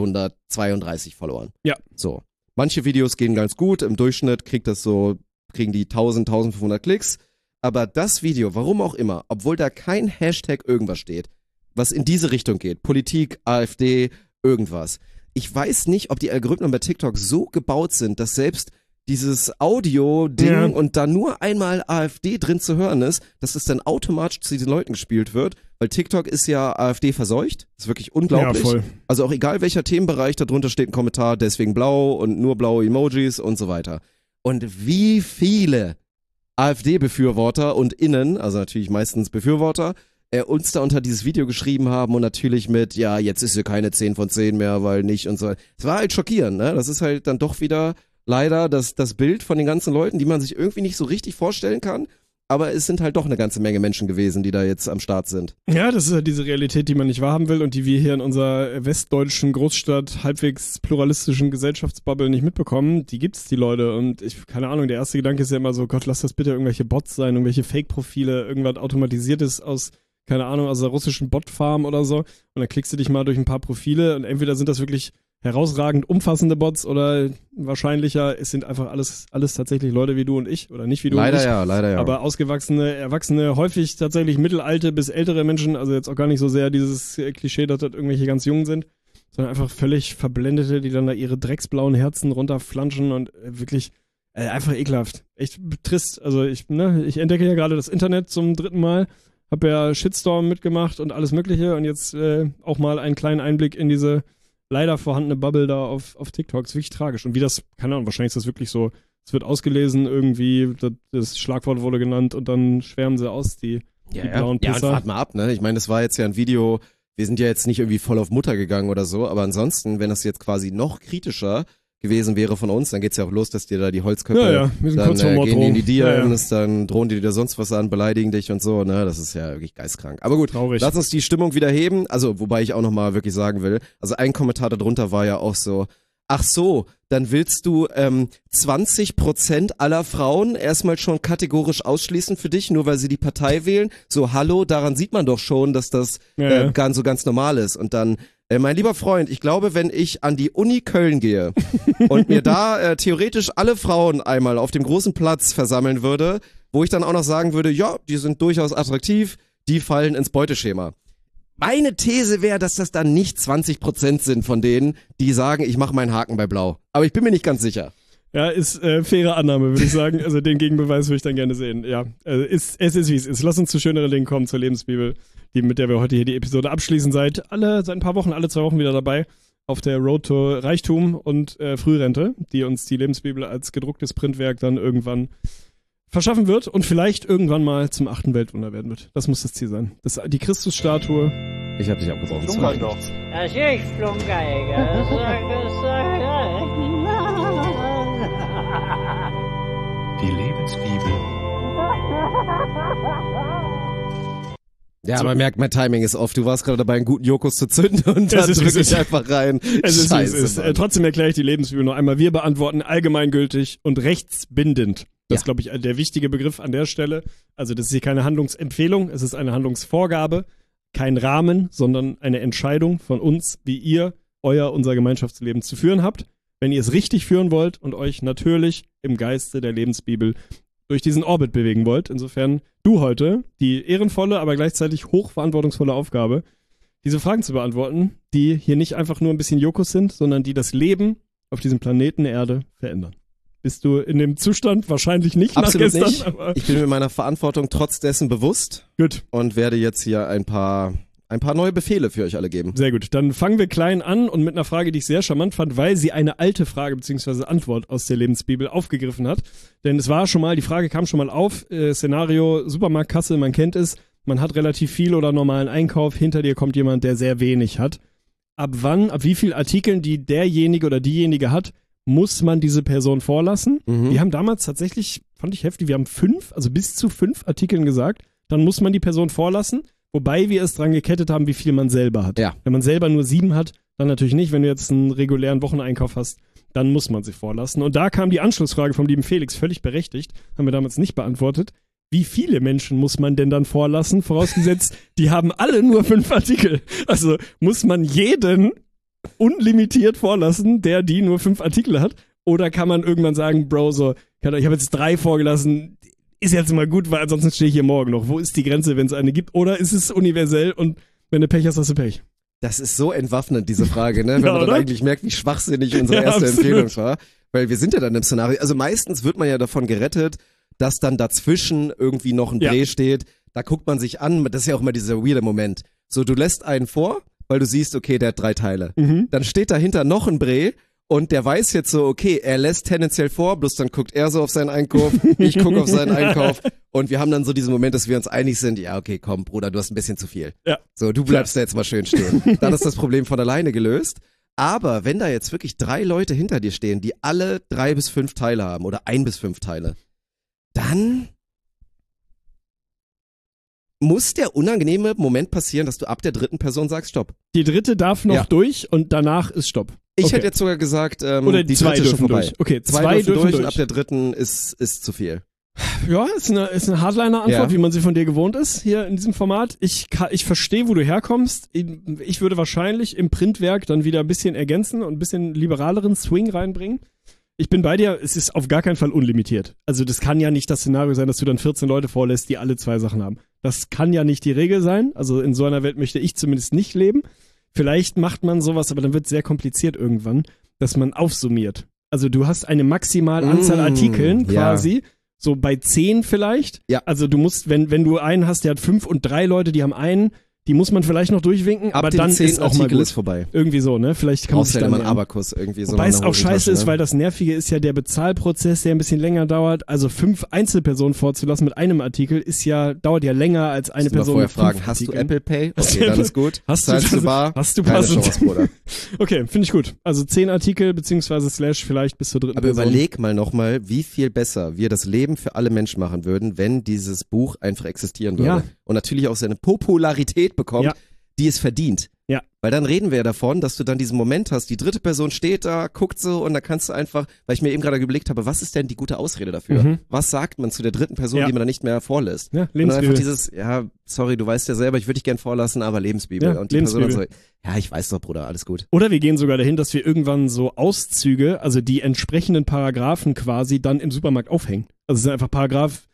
232 Followern. Ja. So. Manche Videos gehen ganz gut, im Durchschnitt kriegen die 1000, 1500 Klicks. Aber das Video, warum auch immer, obwohl da kein Hashtag irgendwas steht, was in diese Richtung geht, Politik, AfD, irgendwas. Ich weiß nicht, ob die Algorithmen bei TikTok so gebaut sind, dass selbst dieses Audio-Ding und da nur einmal AfD drin zu hören ist, dass es dann automatisch zu diesen Leuten gespielt wird, weil TikTok ist ja AfD verseucht. Das ist wirklich unglaublich. Ja, voll. Also auch egal welcher Themenbereich, darunter steht ein Kommentar, deswegen blau und nur blaue Emojis und so weiter. Und wie viele AfD-Befürworter und Innen, also natürlich meistens Befürworter, uns da unter dieses Video geschrieben haben und natürlich mit, ja, jetzt ist sie keine 10 von 10 mehr, weil nicht und so. Es war halt schockierend, ne? Das ist halt dann doch wieder leider das Bild von den ganzen Leuten, die man sich irgendwie nicht so richtig vorstellen kann. Aber es sind halt doch eine ganze Menge Menschen gewesen, die da jetzt am Start sind. Ja, das ist halt diese Realität, die man nicht wahrhaben will und die wir hier in unserer westdeutschen Großstadt halbwegs pluralistischen Gesellschaftsbubble nicht mitbekommen. Die gibt's, die Leute. Und keine Ahnung, der erste Gedanke ist ja immer so, Gott, lass das bitte irgendwelche Bots sein, irgendwelche Fake-Profile, irgendwas Automatisiertes aus, keine Ahnung, aus der russischen Bot-Farm oder so. Und dann klickst du dich mal durch ein paar Profile und entweder sind das wirklich herausragend umfassende Bots oder wahrscheinlicher, es sind einfach alles tatsächlich Leute wie du und ich oder nicht wie du und ich. Leider ja. Aber ausgewachsene, erwachsene, häufig tatsächlich mittelalte bis ältere Menschen, also jetzt auch gar nicht so sehr dieses Klischee, dass das irgendwelche ganz Jungen sind, sondern einfach völlig Verblendete, die dann da ihre drecksblauen Herzen runterflanschen und wirklich einfach ekelhaft. Echt trist. Also ich entdecke ja gerade das Internet zum 3. Mal, hab ja Shitstorm mitgemacht und alles mögliche und jetzt auch mal einen kleinen Einblick in diese leider vorhandene Bubble da auf TikTok. Ist wirklich tragisch. Und wie das, keine Ahnung, wahrscheinlich ist das wirklich so, es wird ausgelesen irgendwie, das Schlagwort wurde genannt und dann schwärmen sie aus, die blauen Pisser. Ja, und wart mal ab, ne? Ich meine, das war jetzt ja ein Video, wir sind ja jetzt nicht irgendwie voll auf Mutter gegangen oder so, aber ansonsten, wenn das jetzt quasi noch kritischer gewesen wäre von uns, dann geht's ja auch los, dass dir da die Holzköpfe, dann gehen die in die DMs, dann drohen die dir sonst was an, beleidigen dich und so, ne, das ist ja wirklich geistkrank. Aber gut, traurig. Lass uns die Stimmung wieder heben, also wobei ich auch nochmal wirklich sagen will, also ein Kommentar darunter war ja auch so, ach so, dann willst du 20% aller Frauen erstmal schon kategorisch ausschließen für dich, nur weil sie die Partei wählen? So, hallo, daran sieht man doch schon, dass das ganz normal ist. Und dann, mein lieber Freund, ich glaube, wenn ich an die Uni Köln gehe und mir da theoretisch alle Frauen einmal auf dem großen Platz versammeln würde, wo ich dann auch noch sagen würde, ja, die sind durchaus attraktiv, die fallen ins Beuteschema. Meine These wäre, dass das dann nicht 20% sind von denen, die sagen, ich mache meinen Haken bei Blau. Aber ich bin mir nicht ganz sicher. Ja, ist faire Annahme, würde ich sagen. Also den Gegenbeweis würde ich dann gerne sehen. Ja, es ist wie es ist. Lass uns zu schöneren Dingen kommen, zur Lebensbibel, mit der wir heute hier die Episode abschließen. Seit ein paar Wochen, alle 2 Wochen wieder dabei auf der Road to Reichtum und Frührente, die uns die Lebensbibel als gedrucktes Printwerk dann irgendwann verschaffen wird und vielleicht irgendwann mal zum 8. Weltwunder werden wird. Das muss das Ziel sein. Die Christusstatue. Ich habe dich abgebrochen. Flunkern doch. Das ist Flunker, Die Lebensbibel. Ja, man merkt, mein Timing ist off. Du warst gerade dabei, einen guten Jokus zu zünden und dann drücke ich einfach rein. Scheiße, trotzdem erkläre ich die Lebensbibel noch einmal. Wir beantworten allgemeingültig und rechtsbindend. Das ist, glaube ich, der wichtige Begriff an der Stelle. Also das ist hier keine Handlungsempfehlung, es ist eine Handlungsvorgabe. Kein Rahmen, sondern eine Entscheidung von uns, wie ihr unser Gemeinschaftsleben zu führen habt. Wenn ihr es richtig führen wollt und euch natürlich im Geiste der Lebensbibel durch diesen Orbit bewegen wollt. Insofern du heute die ehrenvolle, aber gleichzeitig hochverantwortungsvolle Aufgabe, diese Fragen zu beantworten, die hier nicht einfach nur ein bisschen Jokus sind, sondern die das Leben auf diesem Planeten Erde verändern. Bist du in dem Zustand? Wahrscheinlich nicht. Absolut nach gestern, nicht. Aber Ich bin mir meiner Verantwortung trotz dessen bewusst. Gut. Und werde jetzt hier ein paar neue Befehle für euch alle geben. Sehr gut. Dann fangen wir klein an und mit einer Frage, die ich sehr charmant fand, weil sie eine alte Frage bzw. Antwort aus der Lebensbibel aufgegriffen hat. Denn es war schon mal, die Frage kam schon mal auf, Szenario Supermarktkasse, man kennt es, man hat relativ viel oder normalen Einkauf, hinter dir kommt jemand, der sehr wenig hat. Ab wie viel Artikeln, die derjenige oder diejenige hat, muss man diese Person vorlassen? Wir haben damals tatsächlich, fand ich heftig, wir haben bis zu 5 Artikeln gesagt, dann muss man die Person vorlassen. Wobei wir es dran gekettet haben, wie viel man selber hat. Ja. Wenn man selber nur 7 hat, dann natürlich nicht. Wenn du jetzt einen regulären Wocheneinkauf hast, dann muss man sie vorlassen. Und da kam die Anschlussfrage vom lieben Felix, völlig berechtigt, haben wir damals nicht beantwortet. Wie viele Menschen muss man denn dann vorlassen? Vorausgesetzt, die haben alle nur 5 Artikel. Also muss man jeden unlimitiert vorlassen, die nur 5 Artikel hat? Oder kann man irgendwann sagen, Bro, so, ich habe jetzt 3 vorgelassen, ist jetzt mal gut, weil ansonsten stehe ich hier morgen noch. Wo ist die Grenze, wenn es eine gibt? Oder ist es universell und wenn du Pech hast, hast du Pech? Das ist so entwaffnend, diese Frage, ne? Wenn Ja, man dann oder? eigentlich merkt, wie schwachsinnig unsere Ja, erste absolut. Empfehlung war. Weil wir sind ja dann im Szenario, also meistens wird man ja davon gerettet, dass dann dazwischen irgendwie noch ein Dreh steht. Da guckt man sich an, das ist ja auch immer dieser weirde Moment. So, du lässt einen vor, weil du siehst, okay, der hat 3 Teile. Dann steht dahinter noch ein Bre und der weiß jetzt so, okay, er lässt tendenziell vor, bloß dann guckt er so auf seinen Einkauf, ich gucke auf seinen Einkauf und wir haben dann so diesen Moment, dass wir uns einig sind, ja, okay, komm, Bruder, du hast ein bisschen zu viel. Ja. So, du bleibst da jetzt mal schön stehen. Dann ist das Problem von alleine gelöst. Aber wenn da jetzt wirklich 3 Leute hinter dir stehen, die alle 3 bis 5 Teile haben oder 1 bis 5 Teile, dann muss der unangenehme Moment passieren, dass du ab der 3. Person sagst, stopp. Die 3. darf noch durch und danach ist Stopp. Ich hätte jetzt sogar gesagt, Oder die 2 dritte ist schon dürfen vorbei. durch. Okay, 2 dürfen durch. Und ab der 3. ist zu viel. Ja, ist eine Hardliner-Antwort, Ja. wie man sie von dir gewohnt ist, hier in diesem Format. Ich verstehe, wo du herkommst. Ich würde wahrscheinlich im Printwerk dann wieder ein bisschen ergänzen und ein bisschen liberaleren Swing reinbringen. Ich bin bei dir, es ist auf gar keinen Fall unlimitiert. Also das kann ja nicht das Szenario sein, dass du dann 14 Leute vorlässt, die alle 2 Sachen haben. Das kann ja nicht die Regel sein. Also in so einer Welt möchte ich zumindest nicht leben. Vielleicht macht man sowas, aber dann wird es sehr kompliziert irgendwann, dass man aufsummiert. Also du hast eine maximale Anzahl Artikeln quasi, so bei 10 vielleicht. Ja. Also du musst, wenn du einen hast, der hat 5 und 3 Leute, die haben einen, die muss man vielleicht noch durchwinken, Ab aber dem dann 10. ist auch mal Artikel gut. ist vorbei. Irgendwie so, ne? Vielleicht kann man Brauchst sich ja dann immer einen Abakus irgendwie so. Wobei in es der auch scheiße Hosentasche, ist, ne? weil das Nervige ist ja der Bezahlprozess, der ein bisschen länger dauert. Also 5 Einzelpersonen vorzulassen mit einem Artikel dauert ja länger als eine Musst du mal Person vorher mit 5 fragen, hast du Artikeln. Apple Pay? Hast Okay, du dann ist gut. Hast du Zahlst du bar? Hast du Keine passend? Chance, Bruder. Okay, finde ich gut. Also 10 Artikel beziehungsweise / vielleicht bis zur 3. Aber Person. überleg mal nochmal, wie viel besser wir das Leben für alle Menschen machen würden, wenn dieses Buch einfach existieren würde. Ja. Und natürlich auch seine Popularität bekommt, Ja. die es verdient. Ja. Weil dann reden wir ja davon, dass du dann diesen Moment hast, die 3. Person steht da, guckt so und da kannst du einfach, weil ich mir eben gerade überlegt habe, was ist denn die gute Ausrede dafür? Was sagt man zu der 3. Person, Ja. die man dann nicht mehr vorlässt? Ja, Und dann einfach Lebensbibel. dieses, ja, sorry, du weißt ja selber, ich würde dich gern vorlassen, aber Lebensbibel. Ja, und die Person dann so, Lebensbibel. ja, ich weiß doch, Bruder, alles gut. Oder wir gehen sogar dahin, dass wir irgendwann so Auszüge, also die entsprechenden Paragraphen quasi dann im Supermarkt aufhängen. Also es sind einfach Paragraph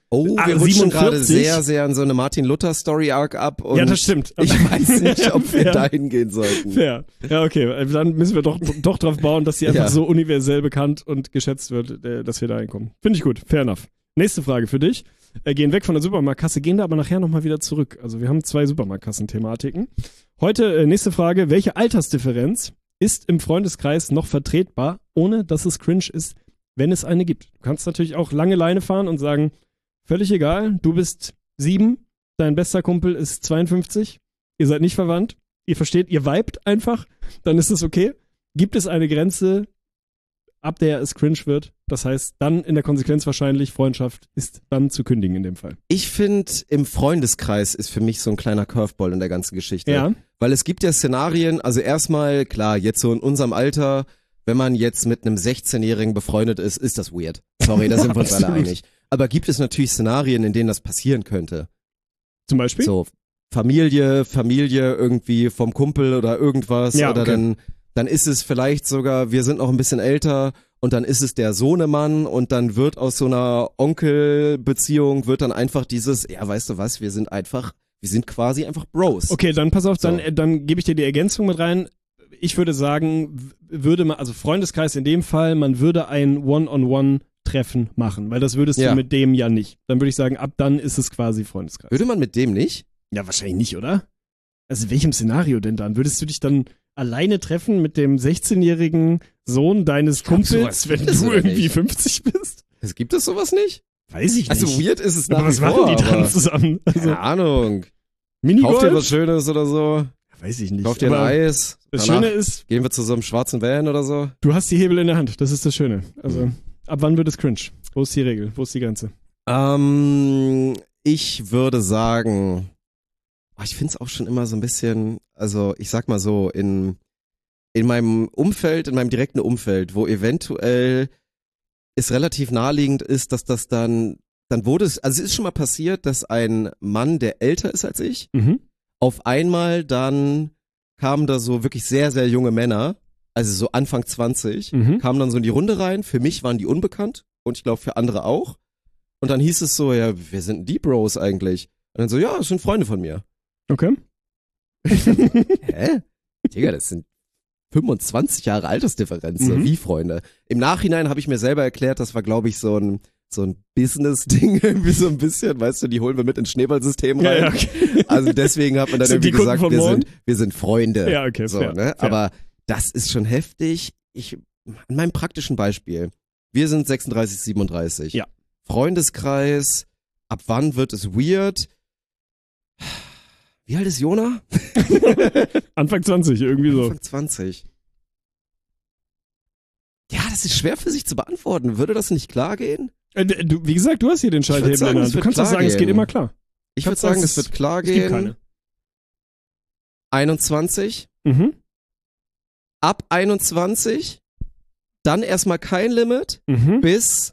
Oh, wir rutschen gerade sehr, sehr in so eine Martin-Luther-Story-Arc ab. Und ja, das stimmt. Ich weiß nicht, ob wir dahin gehen sollten. Fair. Ja, okay. Dann müssen wir doch drauf bauen, dass sie einfach so universell bekannt und geschätzt wird, dass wir da hinkommen. Finde ich gut. Fair enough. Nächste Frage für dich. Gehen weg von der Supermarktkasse, gehen da aber nachher nochmal wieder zurück. Also wir haben 2 Supermarktkassen-Thematiken. Heute nächste Frage. Welche Altersdifferenz ist im Freundeskreis noch vertretbar, ohne dass es cringe ist, wenn es eine gibt? Du kannst natürlich auch lange Leine fahren und sagen, völlig egal, du bist 7, dein bester Kumpel ist 52, ihr seid nicht verwandt, ihr versteht, ihr vibet einfach, dann ist es okay. Gibt es eine Grenze, ab der es cringe wird? Das heißt, dann in der Konsequenz wahrscheinlich, Freundschaft ist dann zu kündigen in dem Fall. Ich finde, im Freundeskreis ist für mich so ein kleiner Curveball in der ganzen Geschichte. Ja. Weil es gibt ja Szenarien, also erstmal, klar, jetzt so in unserem Alter, wenn man jetzt mit einem 16-Jährigen befreundet ist, ist das weird. Sorry, da sind wir uns alle einig. Aber gibt es natürlich Szenarien, in denen das passieren könnte. Zum Beispiel? So, Familie irgendwie vom Kumpel oder irgendwas. Ja, oder okay. dann ist es vielleicht sogar, wir sind noch ein bisschen älter und dann ist es der Sohnemann und dann wird aus so einer Onkelbeziehung wird dann einfach dieses, ja, weißt du was, wir sind quasi einfach Bros. Okay, dann pass auf, So. dann gebe ich dir die Ergänzung mit rein. Ich würde sagen, also Freundeskreis in dem Fall, man würde ein One-on-One-Treffen machen, weil das würdest du mit dem ja nicht. Dann würde ich sagen, ab dann ist es quasi Freundeskreis. Würde man mit dem nicht? Ja, wahrscheinlich nicht, oder? Also in welchem Szenario denn dann? Würdest du dich dann alleine treffen mit dem 16-jährigen Sohn deines Kumpels, wenn du irgendwie nicht 50 bist? Gibt es sowas nicht? Weiß ich nicht. Also weird ist es nach aber wie was vor. machen die dann zusammen? Also, keine Ahnung. Minigolf? Kauf dir was Schönes oder so. Weiß ich nicht. Kauf dir ein Eis. Das Danach Schöne ist, gehen wir zu so einem schwarzen Van oder so. Du hast die Hebel in der Hand. Das ist das Schöne. Also, ab wann wird es cringe? Wo ist die Regel? Wo ist die Grenze? Ich würde sagen, ich finde es auch schon immer so ein bisschen, also ich sag mal so, in meinem Umfeld, in meinem direkten Umfeld, wo eventuell es relativ naheliegend ist, dass das dann wurde es, also es ist schon mal passiert, dass ein Mann, der älter ist als ich, auf einmal dann kamen da so wirklich sehr, sehr junge Männer, also so Anfang 20, kamen dann so in die Runde rein. Für mich waren die unbekannt und ich glaube für andere auch. Und dann hieß es so, ja, wir sind die Bros eigentlich. Und dann so, ja, das sind Freunde von mir. Okay. Hä? Digga, das sind 25 Jahre Altersdifferenz, wie Freunde. Im Nachhinein habe ich mir selber erklärt, das war, glaube ich, so ein Business-Ding irgendwie so ein bisschen, weißt du, die holen wir mit ins Schneeballsystem rein. Ja, okay. Also deswegen hat man dann irgendwie gesagt, wir sind Freunde. Ja, okay, so, fair, ne? fair. Aber das ist schon heftig. An meinem praktischen Beispiel, wir sind 36, 37. Ja. Freundeskreis, ab wann wird es weird? Wie alt ist Jona? Anfang 20, irgendwie so. Anfang 20. Ja, das ist schwer für sich zu beantworten. Würde das nicht klar gehen? Wie gesagt, du hast hier den Schalthebel in der Hand. Du kannst doch sagen, es geht immer klar. Ich würde sagen, es wird klar gehen. Es gibt keine. 21. Ab 21. Dann erstmal kein Limit bis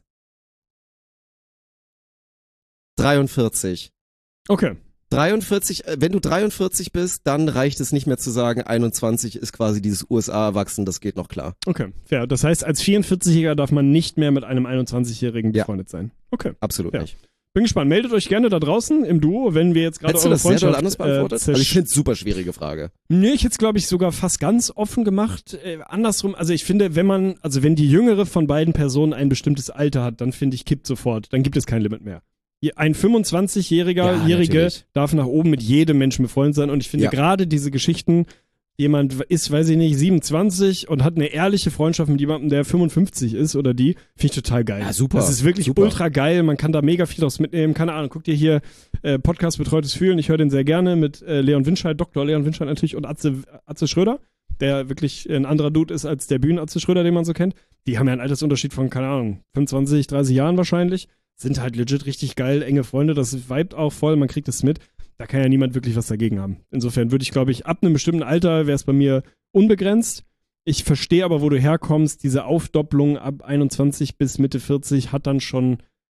43. Okay. 43, wenn du 43 bist, dann reicht es nicht mehr zu sagen, 21 ist quasi dieses USA-Erwachsen, das geht noch klar. Okay, fair. Das heißt, als 44-Jähriger darf man nicht mehr mit einem 21-Jährigen befreundet sein. Okay. Absolut nicht. Bin gespannt. Meldet euch gerne da draußen im Duo, wenn wir jetzt gerade eure das sehr doll Freundschaft anders beantwortet? Also ich finde es super schwierige Frage. Nee, ich hätte es, glaube ich, sogar fast ganz offen gemacht. Andersrum, also ich finde, wenn die jüngere von beiden Personen ein bestimmtes Alter hat, dann finde ich, kippt sofort. Dann gibt es kein Limit mehr. Ein 25-Jährige darf nach oben mit jedem Menschen befreundet sein und ich finde gerade diese Geschichten, jemand ist, weiß ich nicht, 27 und hat eine ehrliche Freundschaft mit jemandem, der 55 ist oder die, finde ich total geil. Ja, super. Das ist wirklich ultra geil, man kann da mega viel draus mitnehmen, keine Ahnung, guck dir hier Podcast Betreutes Fühlen, ich höre den sehr gerne mit Leon Winscheid, Dr. Leon Winscheid natürlich und Atze Schröder, der wirklich ein anderer Dude ist als der Bühnen-Atze Schröder, den man so kennt. Die haben ja einen Altersunterschied von, keine Ahnung, 25, 30 Jahren wahrscheinlich. Sind halt legit richtig geil, enge Freunde, das vibet auch voll, man kriegt es mit. Da kann ja niemand wirklich was dagegen haben. Insofern würde ich, glaube ich, ab einem bestimmten Alter wäre es bei mir unbegrenzt. Ich verstehe aber, wo du herkommst, diese Aufdopplung ab 21 bis Mitte 40 hat dann schon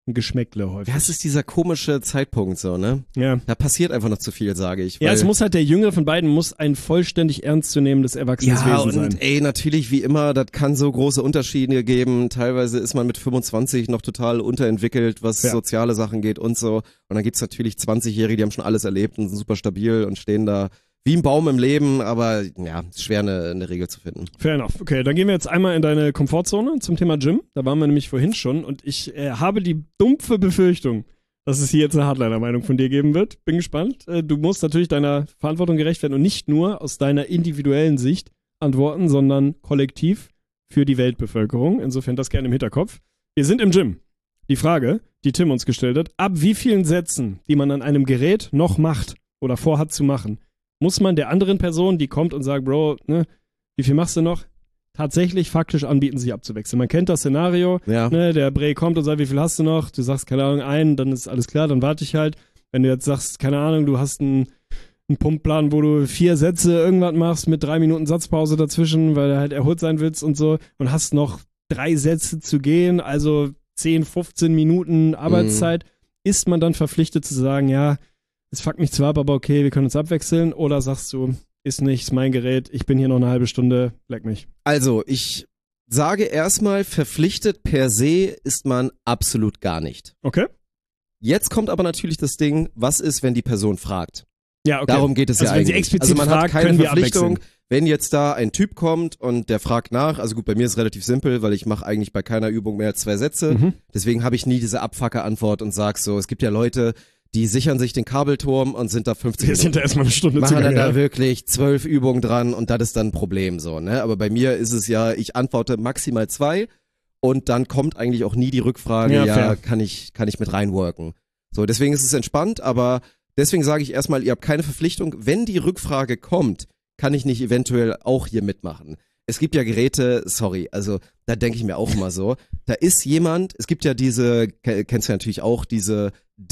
ein Geschmäckle häufig. Ja, es ist dieser komische Zeitpunkt so, ne? Ja. Da passiert einfach noch zu viel, sage ich. Ja, es muss halt der Jüngere von beiden muss ein vollständig ernstzunehmendes erwachsenes Wesen sein. Und natürlich wie immer, das kann so große Unterschiede geben. Teilweise ist man mit 25 noch total unterentwickelt, was soziale Sachen geht und so. Und dann gibt's natürlich 20-Jährige, die haben schon alles erlebt und sind super stabil und stehen da wie ein Baum im Leben, aber ja, ist schwer eine Regel zu finden. Fair enough. Okay, dann gehen wir jetzt einmal in deine Komfortzone zum Thema Gym. Da waren wir nämlich vorhin schon und ich habe die dumpfe Befürchtung, dass es hier jetzt eine Hardliner-Meinung von dir geben wird. Bin gespannt. Du musst natürlich deiner Verantwortung gerecht werden und nicht nur aus deiner individuellen Sicht antworten, sondern kollektiv für die Weltbevölkerung. Insofern das gerne im Hinterkopf. Wir sind im Gym. Die Frage, die Tim uns gestellt hat, ab wie vielen Sätzen, die man an einem Gerät noch macht oder vorhat zu machen, muss man der anderen Person, die kommt und sagt, Bro, ne, wie viel machst du noch, tatsächlich faktisch anbieten, sich abzuwechseln. Man kennt das Szenario, ne, der Bray kommt und sagt, wie viel hast du noch? Du sagst, keine Ahnung, einen, dann ist alles klar, dann warte ich halt. Wenn du jetzt sagst, keine Ahnung, du hast einen Pumpplan, wo du 4 Sätze irgendwas machst mit 3 Minuten Satzpause dazwischen, weil du halt erholt sein willst und so und hast noch 3 Sätze zu gehen, also 10, 15 Minuten Arbeitszeit, ist man dann verpflichtet zu sagen, ja, es fuckt mich zwar ab, aber okay, wir können uns abwechseln, oder sagst du, ist nicht, ist mein Gerät, ich bin hier noch eine halbe Stunde, leck mich. Also, ich sage erstmal, verpflichtet per se ist man absolut gar nicht. Okay. Jetzt kommt aber natürlich das Ding, was ist, wenn die Person fragt? Ja, okay. Darum geht es also ja wenn eigentlich. Sie explizit also man fragt, hat keine können wir Verpflichtung, abwechseln. wenn jetzt da ein Typ kommt und der fragt nach, also gut, bei mir ist es relativ simpel, weil ich mache eigentlich bei keiner Übung mehr als 2 Sätze, deswegen habe ich nie diese Abfucker-Antwort und sag so, es gibt ja Leute, die sichern sich den Kabelturm und sind da 50 Wir sind da erstmal eine Stunde machen dann ja. da wirklich 12 Übungen dran und das ist dann ein Problem so, ne? Aber bei mir ist es ja, ich antworte maximal 2 und dann kommt eigentlich auch nie die Rückfrage, ja kann ich mit reinworken. So, deswegen ist es entspannt, aber deswegen sage ich erstmal, ihr habt keine Verpflichtung. Wenn die Rückfrage kommt, kann ich nicht eventuell auch hier mitmachen. Es gibt ja Geräte, sorry, also da denke ich mir auch immer so, da ist jemand, es gibt ja diese, kennst du ja natürlich auch, diese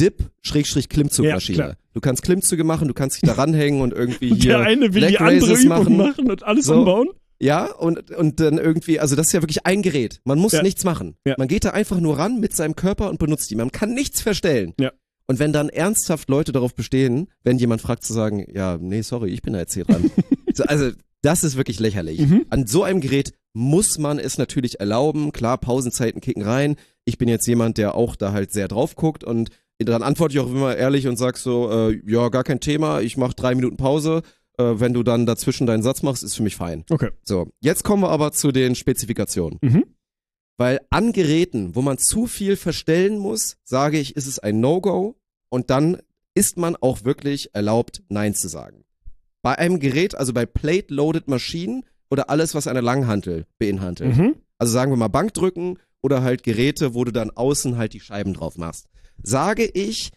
Dip-Klimmzugmaschine. Ja, du kannst Klimmzüge machen, du kannst dich da ranhängen und irgendwie hier der eine will Leg die andere Raises Übung machen und alles umbauen. Ja, und dann irgendwie, also das ist ja wirklich ein Gerät. Man muss nichts machen. Ja. Man geht da einfach nur ran mit seinem Körper und benutzt ihn. Man kann nichts verstellen. Ja. Und wenn dann ernsthaft Leute darauf bestehen, wenn jemand fragt zu sagen, ja, nee, sorry, ich bin da jetzt hier dran. So, also das ist wirklich lächerlich. An so einem Gerät muss man es natürlich erlauben. Klar, Pausenzeiten kicken rein. Ich bin jetzt jemand, der auch da halt sehr drauf guckt und dann antworte ich auch immer ehrlich und sag so, ja, gar kein Thema, ich mache 3 Minuten Pause. Wenn du dann dazwischen deinen Satz machst, ist für mich fein. Okay. So, jetzt kommen wir aber zu den Spezifikationen. Weil an Geräten, wo man zu viel verstellen muss, sage ich, ist es ein No-Go und dann ist man auch wirklich erlaubt, Nein zu sagen. Bei einem Gerät, also bei Plate-Loaded Maschinen oder alles, was eine Langhantel beinhaltet. Also sagen wir mal Bankdrücken oder halt Geräte, wo du dann außen halt die Scheiben drauf machst. Sage ich,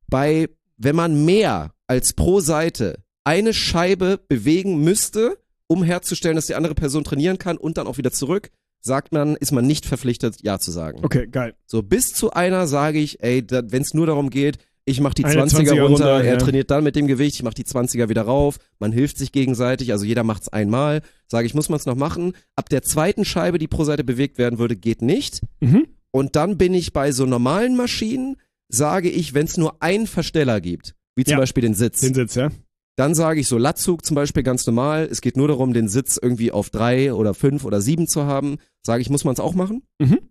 wenn man mehr als pro Seite eine Scheibe bewegen müsste, um herzustellen, dass die andere Person trainieren kann und dann auch wieder zurück, ist man nicht verpflichtet, Ja zu sagen. Okay, geil. So, bis zu einer sage ich, ey, wenn es nur darum geht, ich mach die Eine 20er runter, er ja. trainiert dann mit dem Gewicht, ich mach die 20er wieder rauf, man hilft sich gegenseitig, also jeder macht's einmal, sage ich, muss man's noch machen. Ab der zweiten Scheibe, die pro Seite bewegt werden würde, geht nicht. Und dann bin ich bei so normalen Maschinen, sage ich, wenn es nur einen Versteller gibt, wie zum Beispiel den Sitz. Den Sitz, ja. Dann sage ich so Latzug zum Beispiel ganz normal. Es geht nur darum, den Sitz irgendwie auf 3 oder 5 oder 7 zu haben. Sage ich, muss man es auch machen.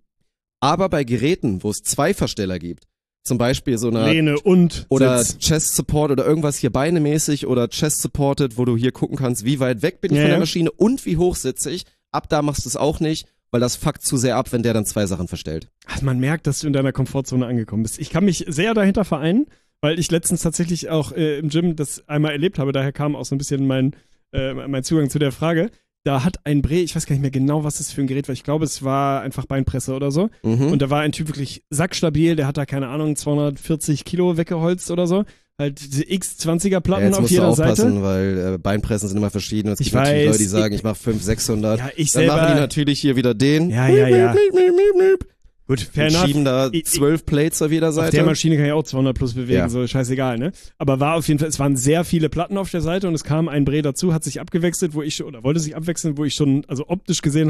Aber bei Geräten, wo es 2 Versteller gibt, zum Beispiel so eine Lehne und oder Sitz. Chest Support oder irgendwas hier beinemäßig oder Chest Supported, wo du hier gucken kannst, wie weit weg bin ich von der Maschine und wie hoch sitze ich. Ab da machst du es auch nicht, weil das fuckt zu sehr ab, wenn der dann 2 Sachen verstellt. Ach, man merkt, dass du in deiner Komfortzone angekommen bist. Ich kann mich sehr dahinter vereinen, weil ich letztens tatsächlich auch im Gym das einmal erlebt habe. Daher kam auch so ein bisschen mein Zugang zu der Frage. Da hat ein Bre, ich weiß gar nicht mehr genau, was das für ein Gerät war. Ich glaube, es war einfach Beinpresse oder so. Und da war ein Typ wirklich sackstabil. Der hat da, keine Ahnung, 240 Kilo weggeholzt oder so. Halt diese X20er Platten auf jeder Seite. Jetzt musst du aufpassen, weil Beinpressen sind immer verschieden. Es gibt weiß, natürlich Leute, die sagen, ich mache 500, 600. Ja, ich dann selber. machen die natürlich hier wieder den. Ja. Gut, fair und enough. schieben da 12 Plates auf jeder Seite. Auf der Maschine kann ich auch 200 plus bewegen, Ja. so scheißegal, ne? Aber war auf jeden Fall, es waren sehr viele Platten auf der Seite und es kam ein Bre dazu, hat sich abgewechselt, wollte sich abwechseln, wo ich schon, also optisch gesehen habe,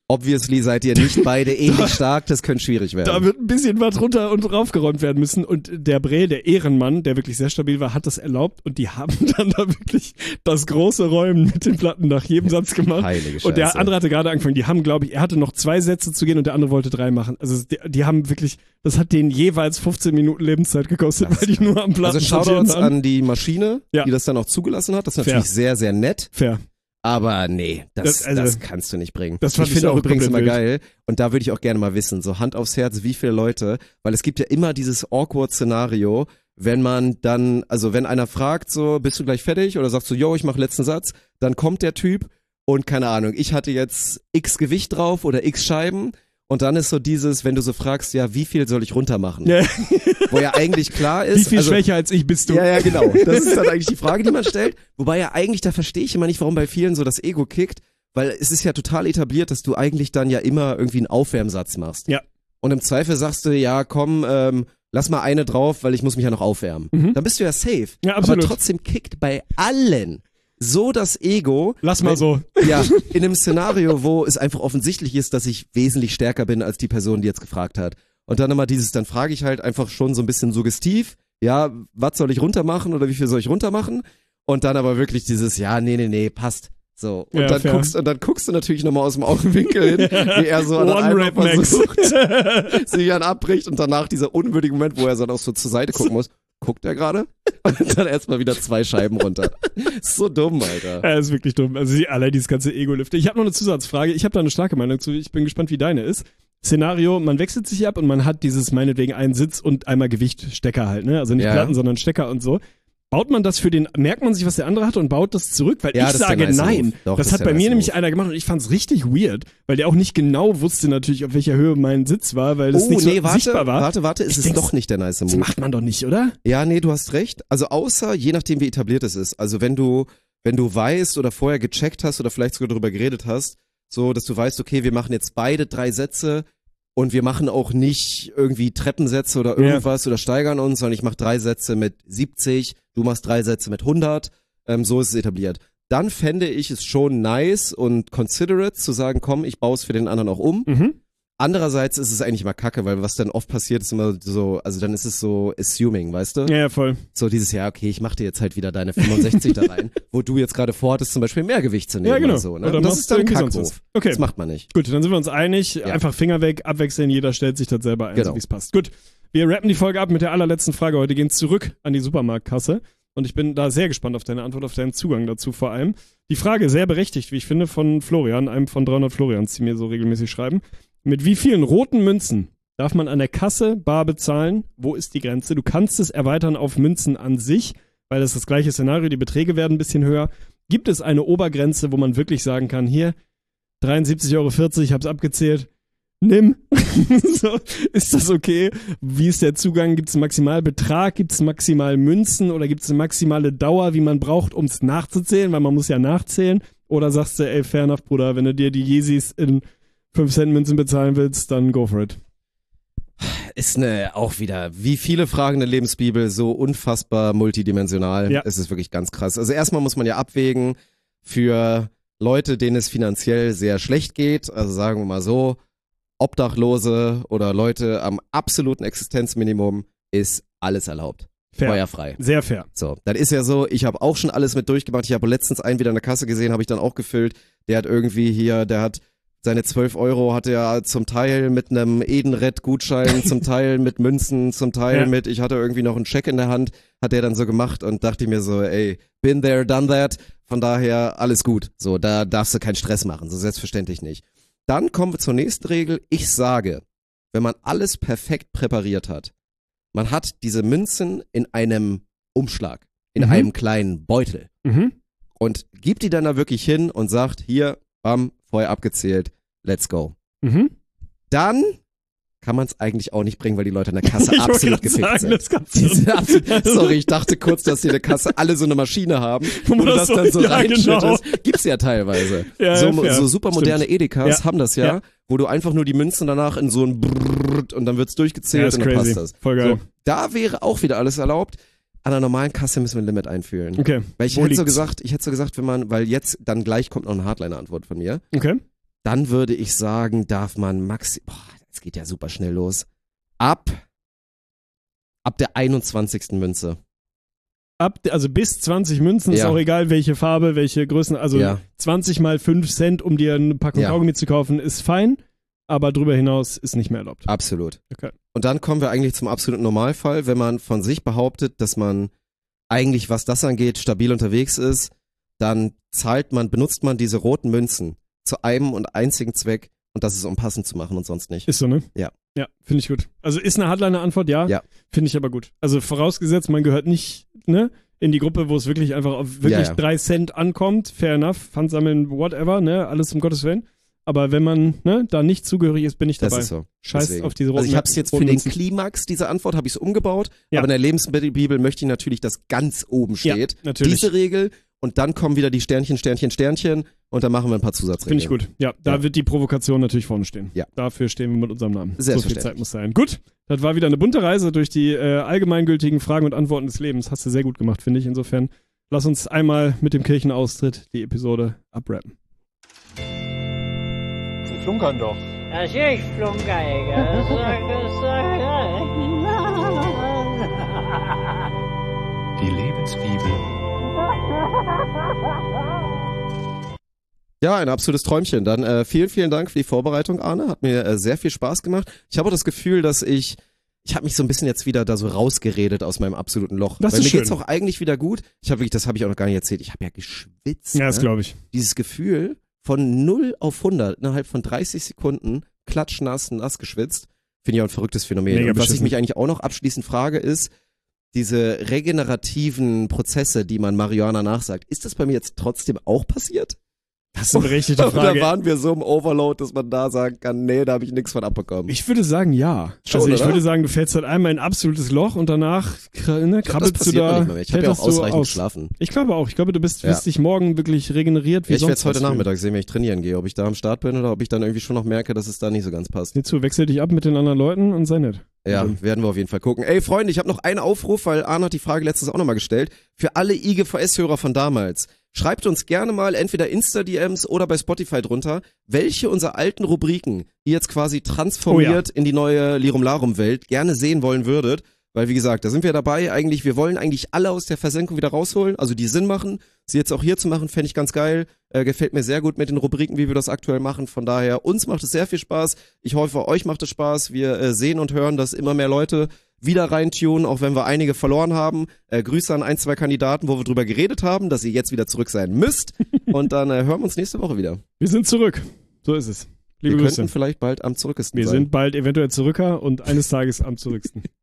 Obviously seid ihr nicht beide ähnlich stark, das könnte schwierig werden. Da wird ein bisschen was runter und raufgeräumt werden müssen. Und der Bre, der Ehrenmann, der wirklich sehr stabil war, hat das erlaubt. Und die haben dann da wirklich das große Räumen mit den Platten nach jedem Satz gemacht. Heilige Scheiße. Und der andere hatte gerade angefangen. Die haben, glaube ich, er hatte noch 2 Sätze zu gehen und der andere wollte 3 machen. Also die haben wirklich, das hat denen jeweils 15 Minuten Lebenszeit gekostet, weil die nur am Platten Also Shoutouts an die Maschine, die das dann auch zugelassen hat. Das ist natürlich sehr, sehr nett. Fair. Aber nee, das kannst du nicht bringen. Das fand ich finde auch übrigens immer wild. geil. Und da würde ich auch gerne mal wissen, so Hand aufs Herz, wie viele Leute, weil es gibt ja immer dieses awkward Szenario, wenn man dann, also wenn einer fragt so, bist du gleich fertig? Oder sagst du, yo, ich mach letzten Satz, dann kommt der Typ und keine Ahnung, ich hatte jetzt x Gewicht drauf oder x Scheiben. Und dann ist so dieses, wenn du so fragst, ja, wie viel soll ich runter machen? Ja. Wo ja eigentlich klar ist. Wie viel schwächer als ich bist du? Ja, genau. Das ist dann eigentlich die Frage, die man stellt. Wobei ja eigentlich, da verstehe ich immer nicht, warum bei vielen so das Ego kickt, weil es ist ja total etabliert, dass du eigentlich dann ja immer irgendwie einen Aufwärmsatz machst. Ja. Und im Zweifel sagst du, ja, komm, lass mal eine drauf, weil ich muss mich ja noch aufwärmen. Dann bist du ja safe. Ja, absolut. Aber trotzdem kickt bei allen so das Ego. Lass mal so. Ja, in einem Szenario, wo es einfach offensichtlich ist, dass ich wesentlich stärker bin als die Person, die jetzt gefragt hat. Und dann immer dann frage ich halt einfach schon so ein bisschen suggestiv, ja, was soll ich runter machen oder wie viel soll ich runter machen? Und dann aber wirklich dieses, ja, nee, passt. So. Und ja, dann guckst du natürlich nochmal aus dem Augenwinkel hin, wie er so an einem versucht, sich dann abbricht und danach dieser unwürdige Moment, wo er dann auch so zur Seite gucken muss. Guckt er gerade? Und dann erstmal wieder 2 Scheiben runter. So dumm, Alter. Ja, ist wirklich dumm. Also allein dieses ganze Ego-Lifte. Ich habe noch eine Zusatzfrage. Ich habe da eine starke Meinung zu. Ich bin gespannt, wie deine ist. Szenario, man wechselt sich ab und man hat dieses meinetwegen einen Sitz und einmal Gewichtstecker halt, ne? Also nicht Platten, sondern Stecker und so. Baut man das merkt man sich, was der andere hat und baut das zurück? Weil ich sage nein. Doch, das hat bei mir nämlich einer gemacht und ich fand's richtig weird, weil der auch nicht genau wusste natürlich, auf welcher Höhe mein Sitz war, weil das nicht so sichtbar war. Warte, ist es doch nicht der nice Move. Das macht man doch nicht, oder? Ja, nee, du hast recht. Also außer, je nachdem wie etabliert es ist. Also wenn du weißt oder vorher gecheckt hast oder vielleicht sogar darüber geredet hast, so, dass du weißt, okay, wir machen jetzt beide 3 Sätze und wir machen auch nicht irgendwie Treppensätze oder irgendwas oder steigern uns, sondern ich mache 3 Sätze mit 70, du machst 3 Sätze mit 100, so ist es etabliert. Dann fände ich es schon nice und considerate zu sagen, komm, ich baue es für den anderen auch um. Andererseits ist es eigentlich mal kacke, weil was dann oft passiert, ist immer so, also dann ist es so assuming, weißt du? Ja, voll. So dieses, ja, okay, ich mach dir jetzt halt wieder deine 65 da rein, wo du jetzt gerade vorhattest, zum Beispiel mehr Gewicht zu nehmen ja, genau. oder so. Ne? Oder das ist dann ein Kackwurf. Okay. Das macht man nicht. Gut, dann sind wir uns einig. Einfach Finger weg, abwechseln, jeder stellt sich das selber ein, so wie es passt. Gut, wir rappen die Folge ab mit der allerletzten Frage heute, gehen zurück an die Supermarktkasse. Und ich bin da sehr gespannt auf deine Antwort, auf deinen Zugang dazu vor allem. Die Frage, sehr berechtigt, wie ich finde, von Florian, einem von 300 Florians, die mir so regelmäßig schreiben. Mit wie vielen roten Münzen darf man an der Kasse bar bezahlen? Wo ist die Grenze? Du kannst es erweitern auf Münzen an sich, weil das ist das gleiche Szenario, die Beträge werden ein bisschen höher. Gibt es eine Obergrenze, wo man wirklich sagen kann, hier, 73,40 €, ich hab's abgezählt, nimm. So, ist das okay? Wie ist der Zugang? Gibt es einen Maximalbetrag? Gibt es maximal Münzen? Oder gibt es eine maximale Dauer, wie man braucht, um es nachzuzählen? Weil man muss ja nachzählen. Oder sagst du, ey, fair enough, Bruder, wenn du dir die Yeezys in 5-Cent-Münzen bezahlen willst, dann go for it. Ist auch wieder, wie viele Fragen der Lebensbibel, so unfassbar multidimensional. Ja. Es ist wirklich ganz krass. Also erstmal muss man ja abwägen für Leute, denen es finanziell sehr schlecht geht, also sagen wir mal so, Obdachlose oder Leute am absoluten Existenzminimum ist alles erlaubt. Fair. Feuerfrei. Sehr fair. So, das ist ja so, ich habe auch schon alles mit durchgemacht. Ich habe letztens einen wieder in der Kasse gesehen, habe ich dann auch gefüllt. Der hat irgendwie hier, der hat seine 12 € hatte er zum Teil mit einem Edenred-Gutschein, zum Teil mit Münzen, zum Teil mit, ich hatte irgendwie noch einen Scheck in der Hand, hat der dann so gemacht und dachte mir so, ey, been there, done that. Von daher alles gut. So, da darfst du keinen Stress machen, so selbstverständlich nicht. Dann kommen wir zur nächsten Regel. Ich sage, wenn man alles perfekt präpariert hat, man hat diese Münzen in einem Umschlag, in einem kleinen Beutel und gibt die dann da wirklich hin und sagt, hier, bam, vorher abgezählt, let's go. Dann kann man es eigentlich auch nicht bringen, weil die Leute an der Kasse absolut gefickt sind. Sorry, ich dachte kurz, dass die in der Kasse alle so eine Maschine haben, wo du das dann so reinschüttest. Genau. Gibt's ja teilweise. Ja, so super moderne Edekas haben das ja, wo du einfach nur die Münzen danach in so ein Brrrt und dann wird's durchgezählt und dann passt das. Voll geil. So, da wäre auch wieder alles erlaubt. An einer normalen Kasse müssen wir ein Limit einführen. Okay. Weil ich hätte so gesagt, weil jetzt dann gleich kommt noch eine Hardliner-Antwort von mir. Okay. Dann würde ich sagen, darf man das geht ja super schnell los. Ab der 21. Münze. Also bis 20 Münzen, ist Ja. auch egal, welche Farbe, welche Größen. Also Ja. 20 mal 5 Cent, um dir eine Packung Ja. Kaugummi zu kaufen, ist fein. Aber drüber hinaus ist nicht mehr erlaubt. Absolut. Okay. Und dann kommen wir eigentlich zum absoluten Normalfall, wenn man von sich behauptet, dass man eigentlich, was das angeht, stabil unterwegs ist, dann benutzt man diese roten Münzen zu einem und einzigen Zweck, und das ist, um passend zu machen und sonst nicht. Ist so, ne? Ja. Ja, finde ich gut. Also ist eine Hardliner-Antwort, ja. Ja. Finde ich aber gut. Also vorausgesetzt, man gehört nicht, ne, in die Gruppe, wo es wirklich einfach auf wirklich 3 Cent ankommt. Fair enough. Pfand sammeln, whatever, ne, alles um Gottes Willen. Aber wenn man, ne, da nicht zugehörig ist, bin ich dabei. Das ist so. Scheiß Deswegen. auf diese roten Also ich habe es jetzt für roten den Münzen. Klimax, diese Antwort, habe ich es umgebaut. Ja. Aber in der Lebensmittelbibel möchte ich natürlich, dass ganz oben steht. Ja, natürlich. Diese Regel. Und dann kommen wieder die Sternchen, Sternchen, Sternchen. Und dann machen wir ein paar Zusatzregeln. Finde ich gut. Ja, da wird die Provokation natürlich vorne stehen. Ja. Dafür stehen wir mit unserem Namen. So viel Selbstverständlich. Zeit muss sein. Gut, das war wieder eine bunte Reise durch die allgemeingültigen Fragen und Antworten des Lebens. Hast du sehr gut gemacht, finde ich. Insofern, lass uns einmal mit dem Kirchenaustritt die Episode abrappen. Sie flunkern doch. Das ich Flunker, Die Lebensbibel. Ja, ein absolutes Träumchen. Dann vielen, vielen Dank für die Vorbereitung, Arne. Hat mir sehr viel Spaß gemacht. Ich habe auch das Gefühl, dass ich habe mich so ein bisschen jetzt wieder da so rausgeredet aus meinem absoluten Loch. Das Weil ist mir schön. geht's auch eigentlich wieder gut. Das habe ich auch noch gar nicht erzählt. Ich habe ja geschwitzt. Ja, das ne? glaube ich. Dieses Gefühl von 0 auf 100 innerhalb von 30 Sekunden klatschnass, nass geschwitzt, finde ich auch ein verrücktes Phänomen. Mega Und was ich beschissen. mich eigentlich auch noch abschließend frage, ist, diese regenerativen Prozesse, die man Marihuana nachsagt, ist das bei mir jetzt trotzdem auch passiert? Das ist eine berechtigte Oder Frage. waren wir so im Overload, dass man da sagen kann, nee, da habe ich nichts von abbekommen? Ich würde sagen, ja. Schon, also ich oder? würde sagen, du fällst halt einmal in ein absolutes Loch und danach krabbelst du da. Ich habe ja auch kletterst du ausreichend aus. geschlafen. Ich glaube auch. Ich glaube, du wirst Ja. dich morgen wirklich regeneriert wie Ich werde sonst es heute was fühlen. Nachmittag sehen, wenn ich trainieren gehe, ob ich da am Start bin oder ob ich dann irgendwie schon noch merke, dass es da nicht so ganz passt. Sieh zu, wechsel dich ab mit den anderen Leuten und sei nett. Ja, Mhm. werden wir auf jeden Fall gucken. Ey, Freunde, ich habe noch einen Aufruf, weil Arne hat die Frage letztens auch nochmal gestellt. Für alle IGVS-Hörer von damals. Schreibt uns gerne mal entweder Insta-DMs oder bei Spotify drunter, welche unserer alten Rubriken ihr jetzt quasi transformiert in die neue Lirum Larum-Welt gerne sehen wollen würdet. Weil, wie gesagt, da sind wir dabei. Wir wollen eigentlich alle aus der Versenkung wieder rausholen, also die Sinn machen. Sie jetzt auch hier zu machen, fände ich ganz geil. Gefällt mir sehr gut mit den Rubriken, wie wir das aktuell machen. Von daher, uns macht es sehr viel Spaß. Ich hoffe, euch macht es Spaß. Wir sehen und hören, dass immer mehr Leute wieder reintunen, auch wenn wir einige verloren haben. Grüße an 1, 2 Kandidaten, wo wir drüber geredet haben, dass ihr jetzt wieder zurück sein müsst. Und dann hören wir uns nächste Woche wieder. Wir sind zurück. So ist es. Liebe wir Grüße. könnten vielleicht bald am zurückesten Wir sein. sind bald eventuell zurücker und eines Tages am zurücksten.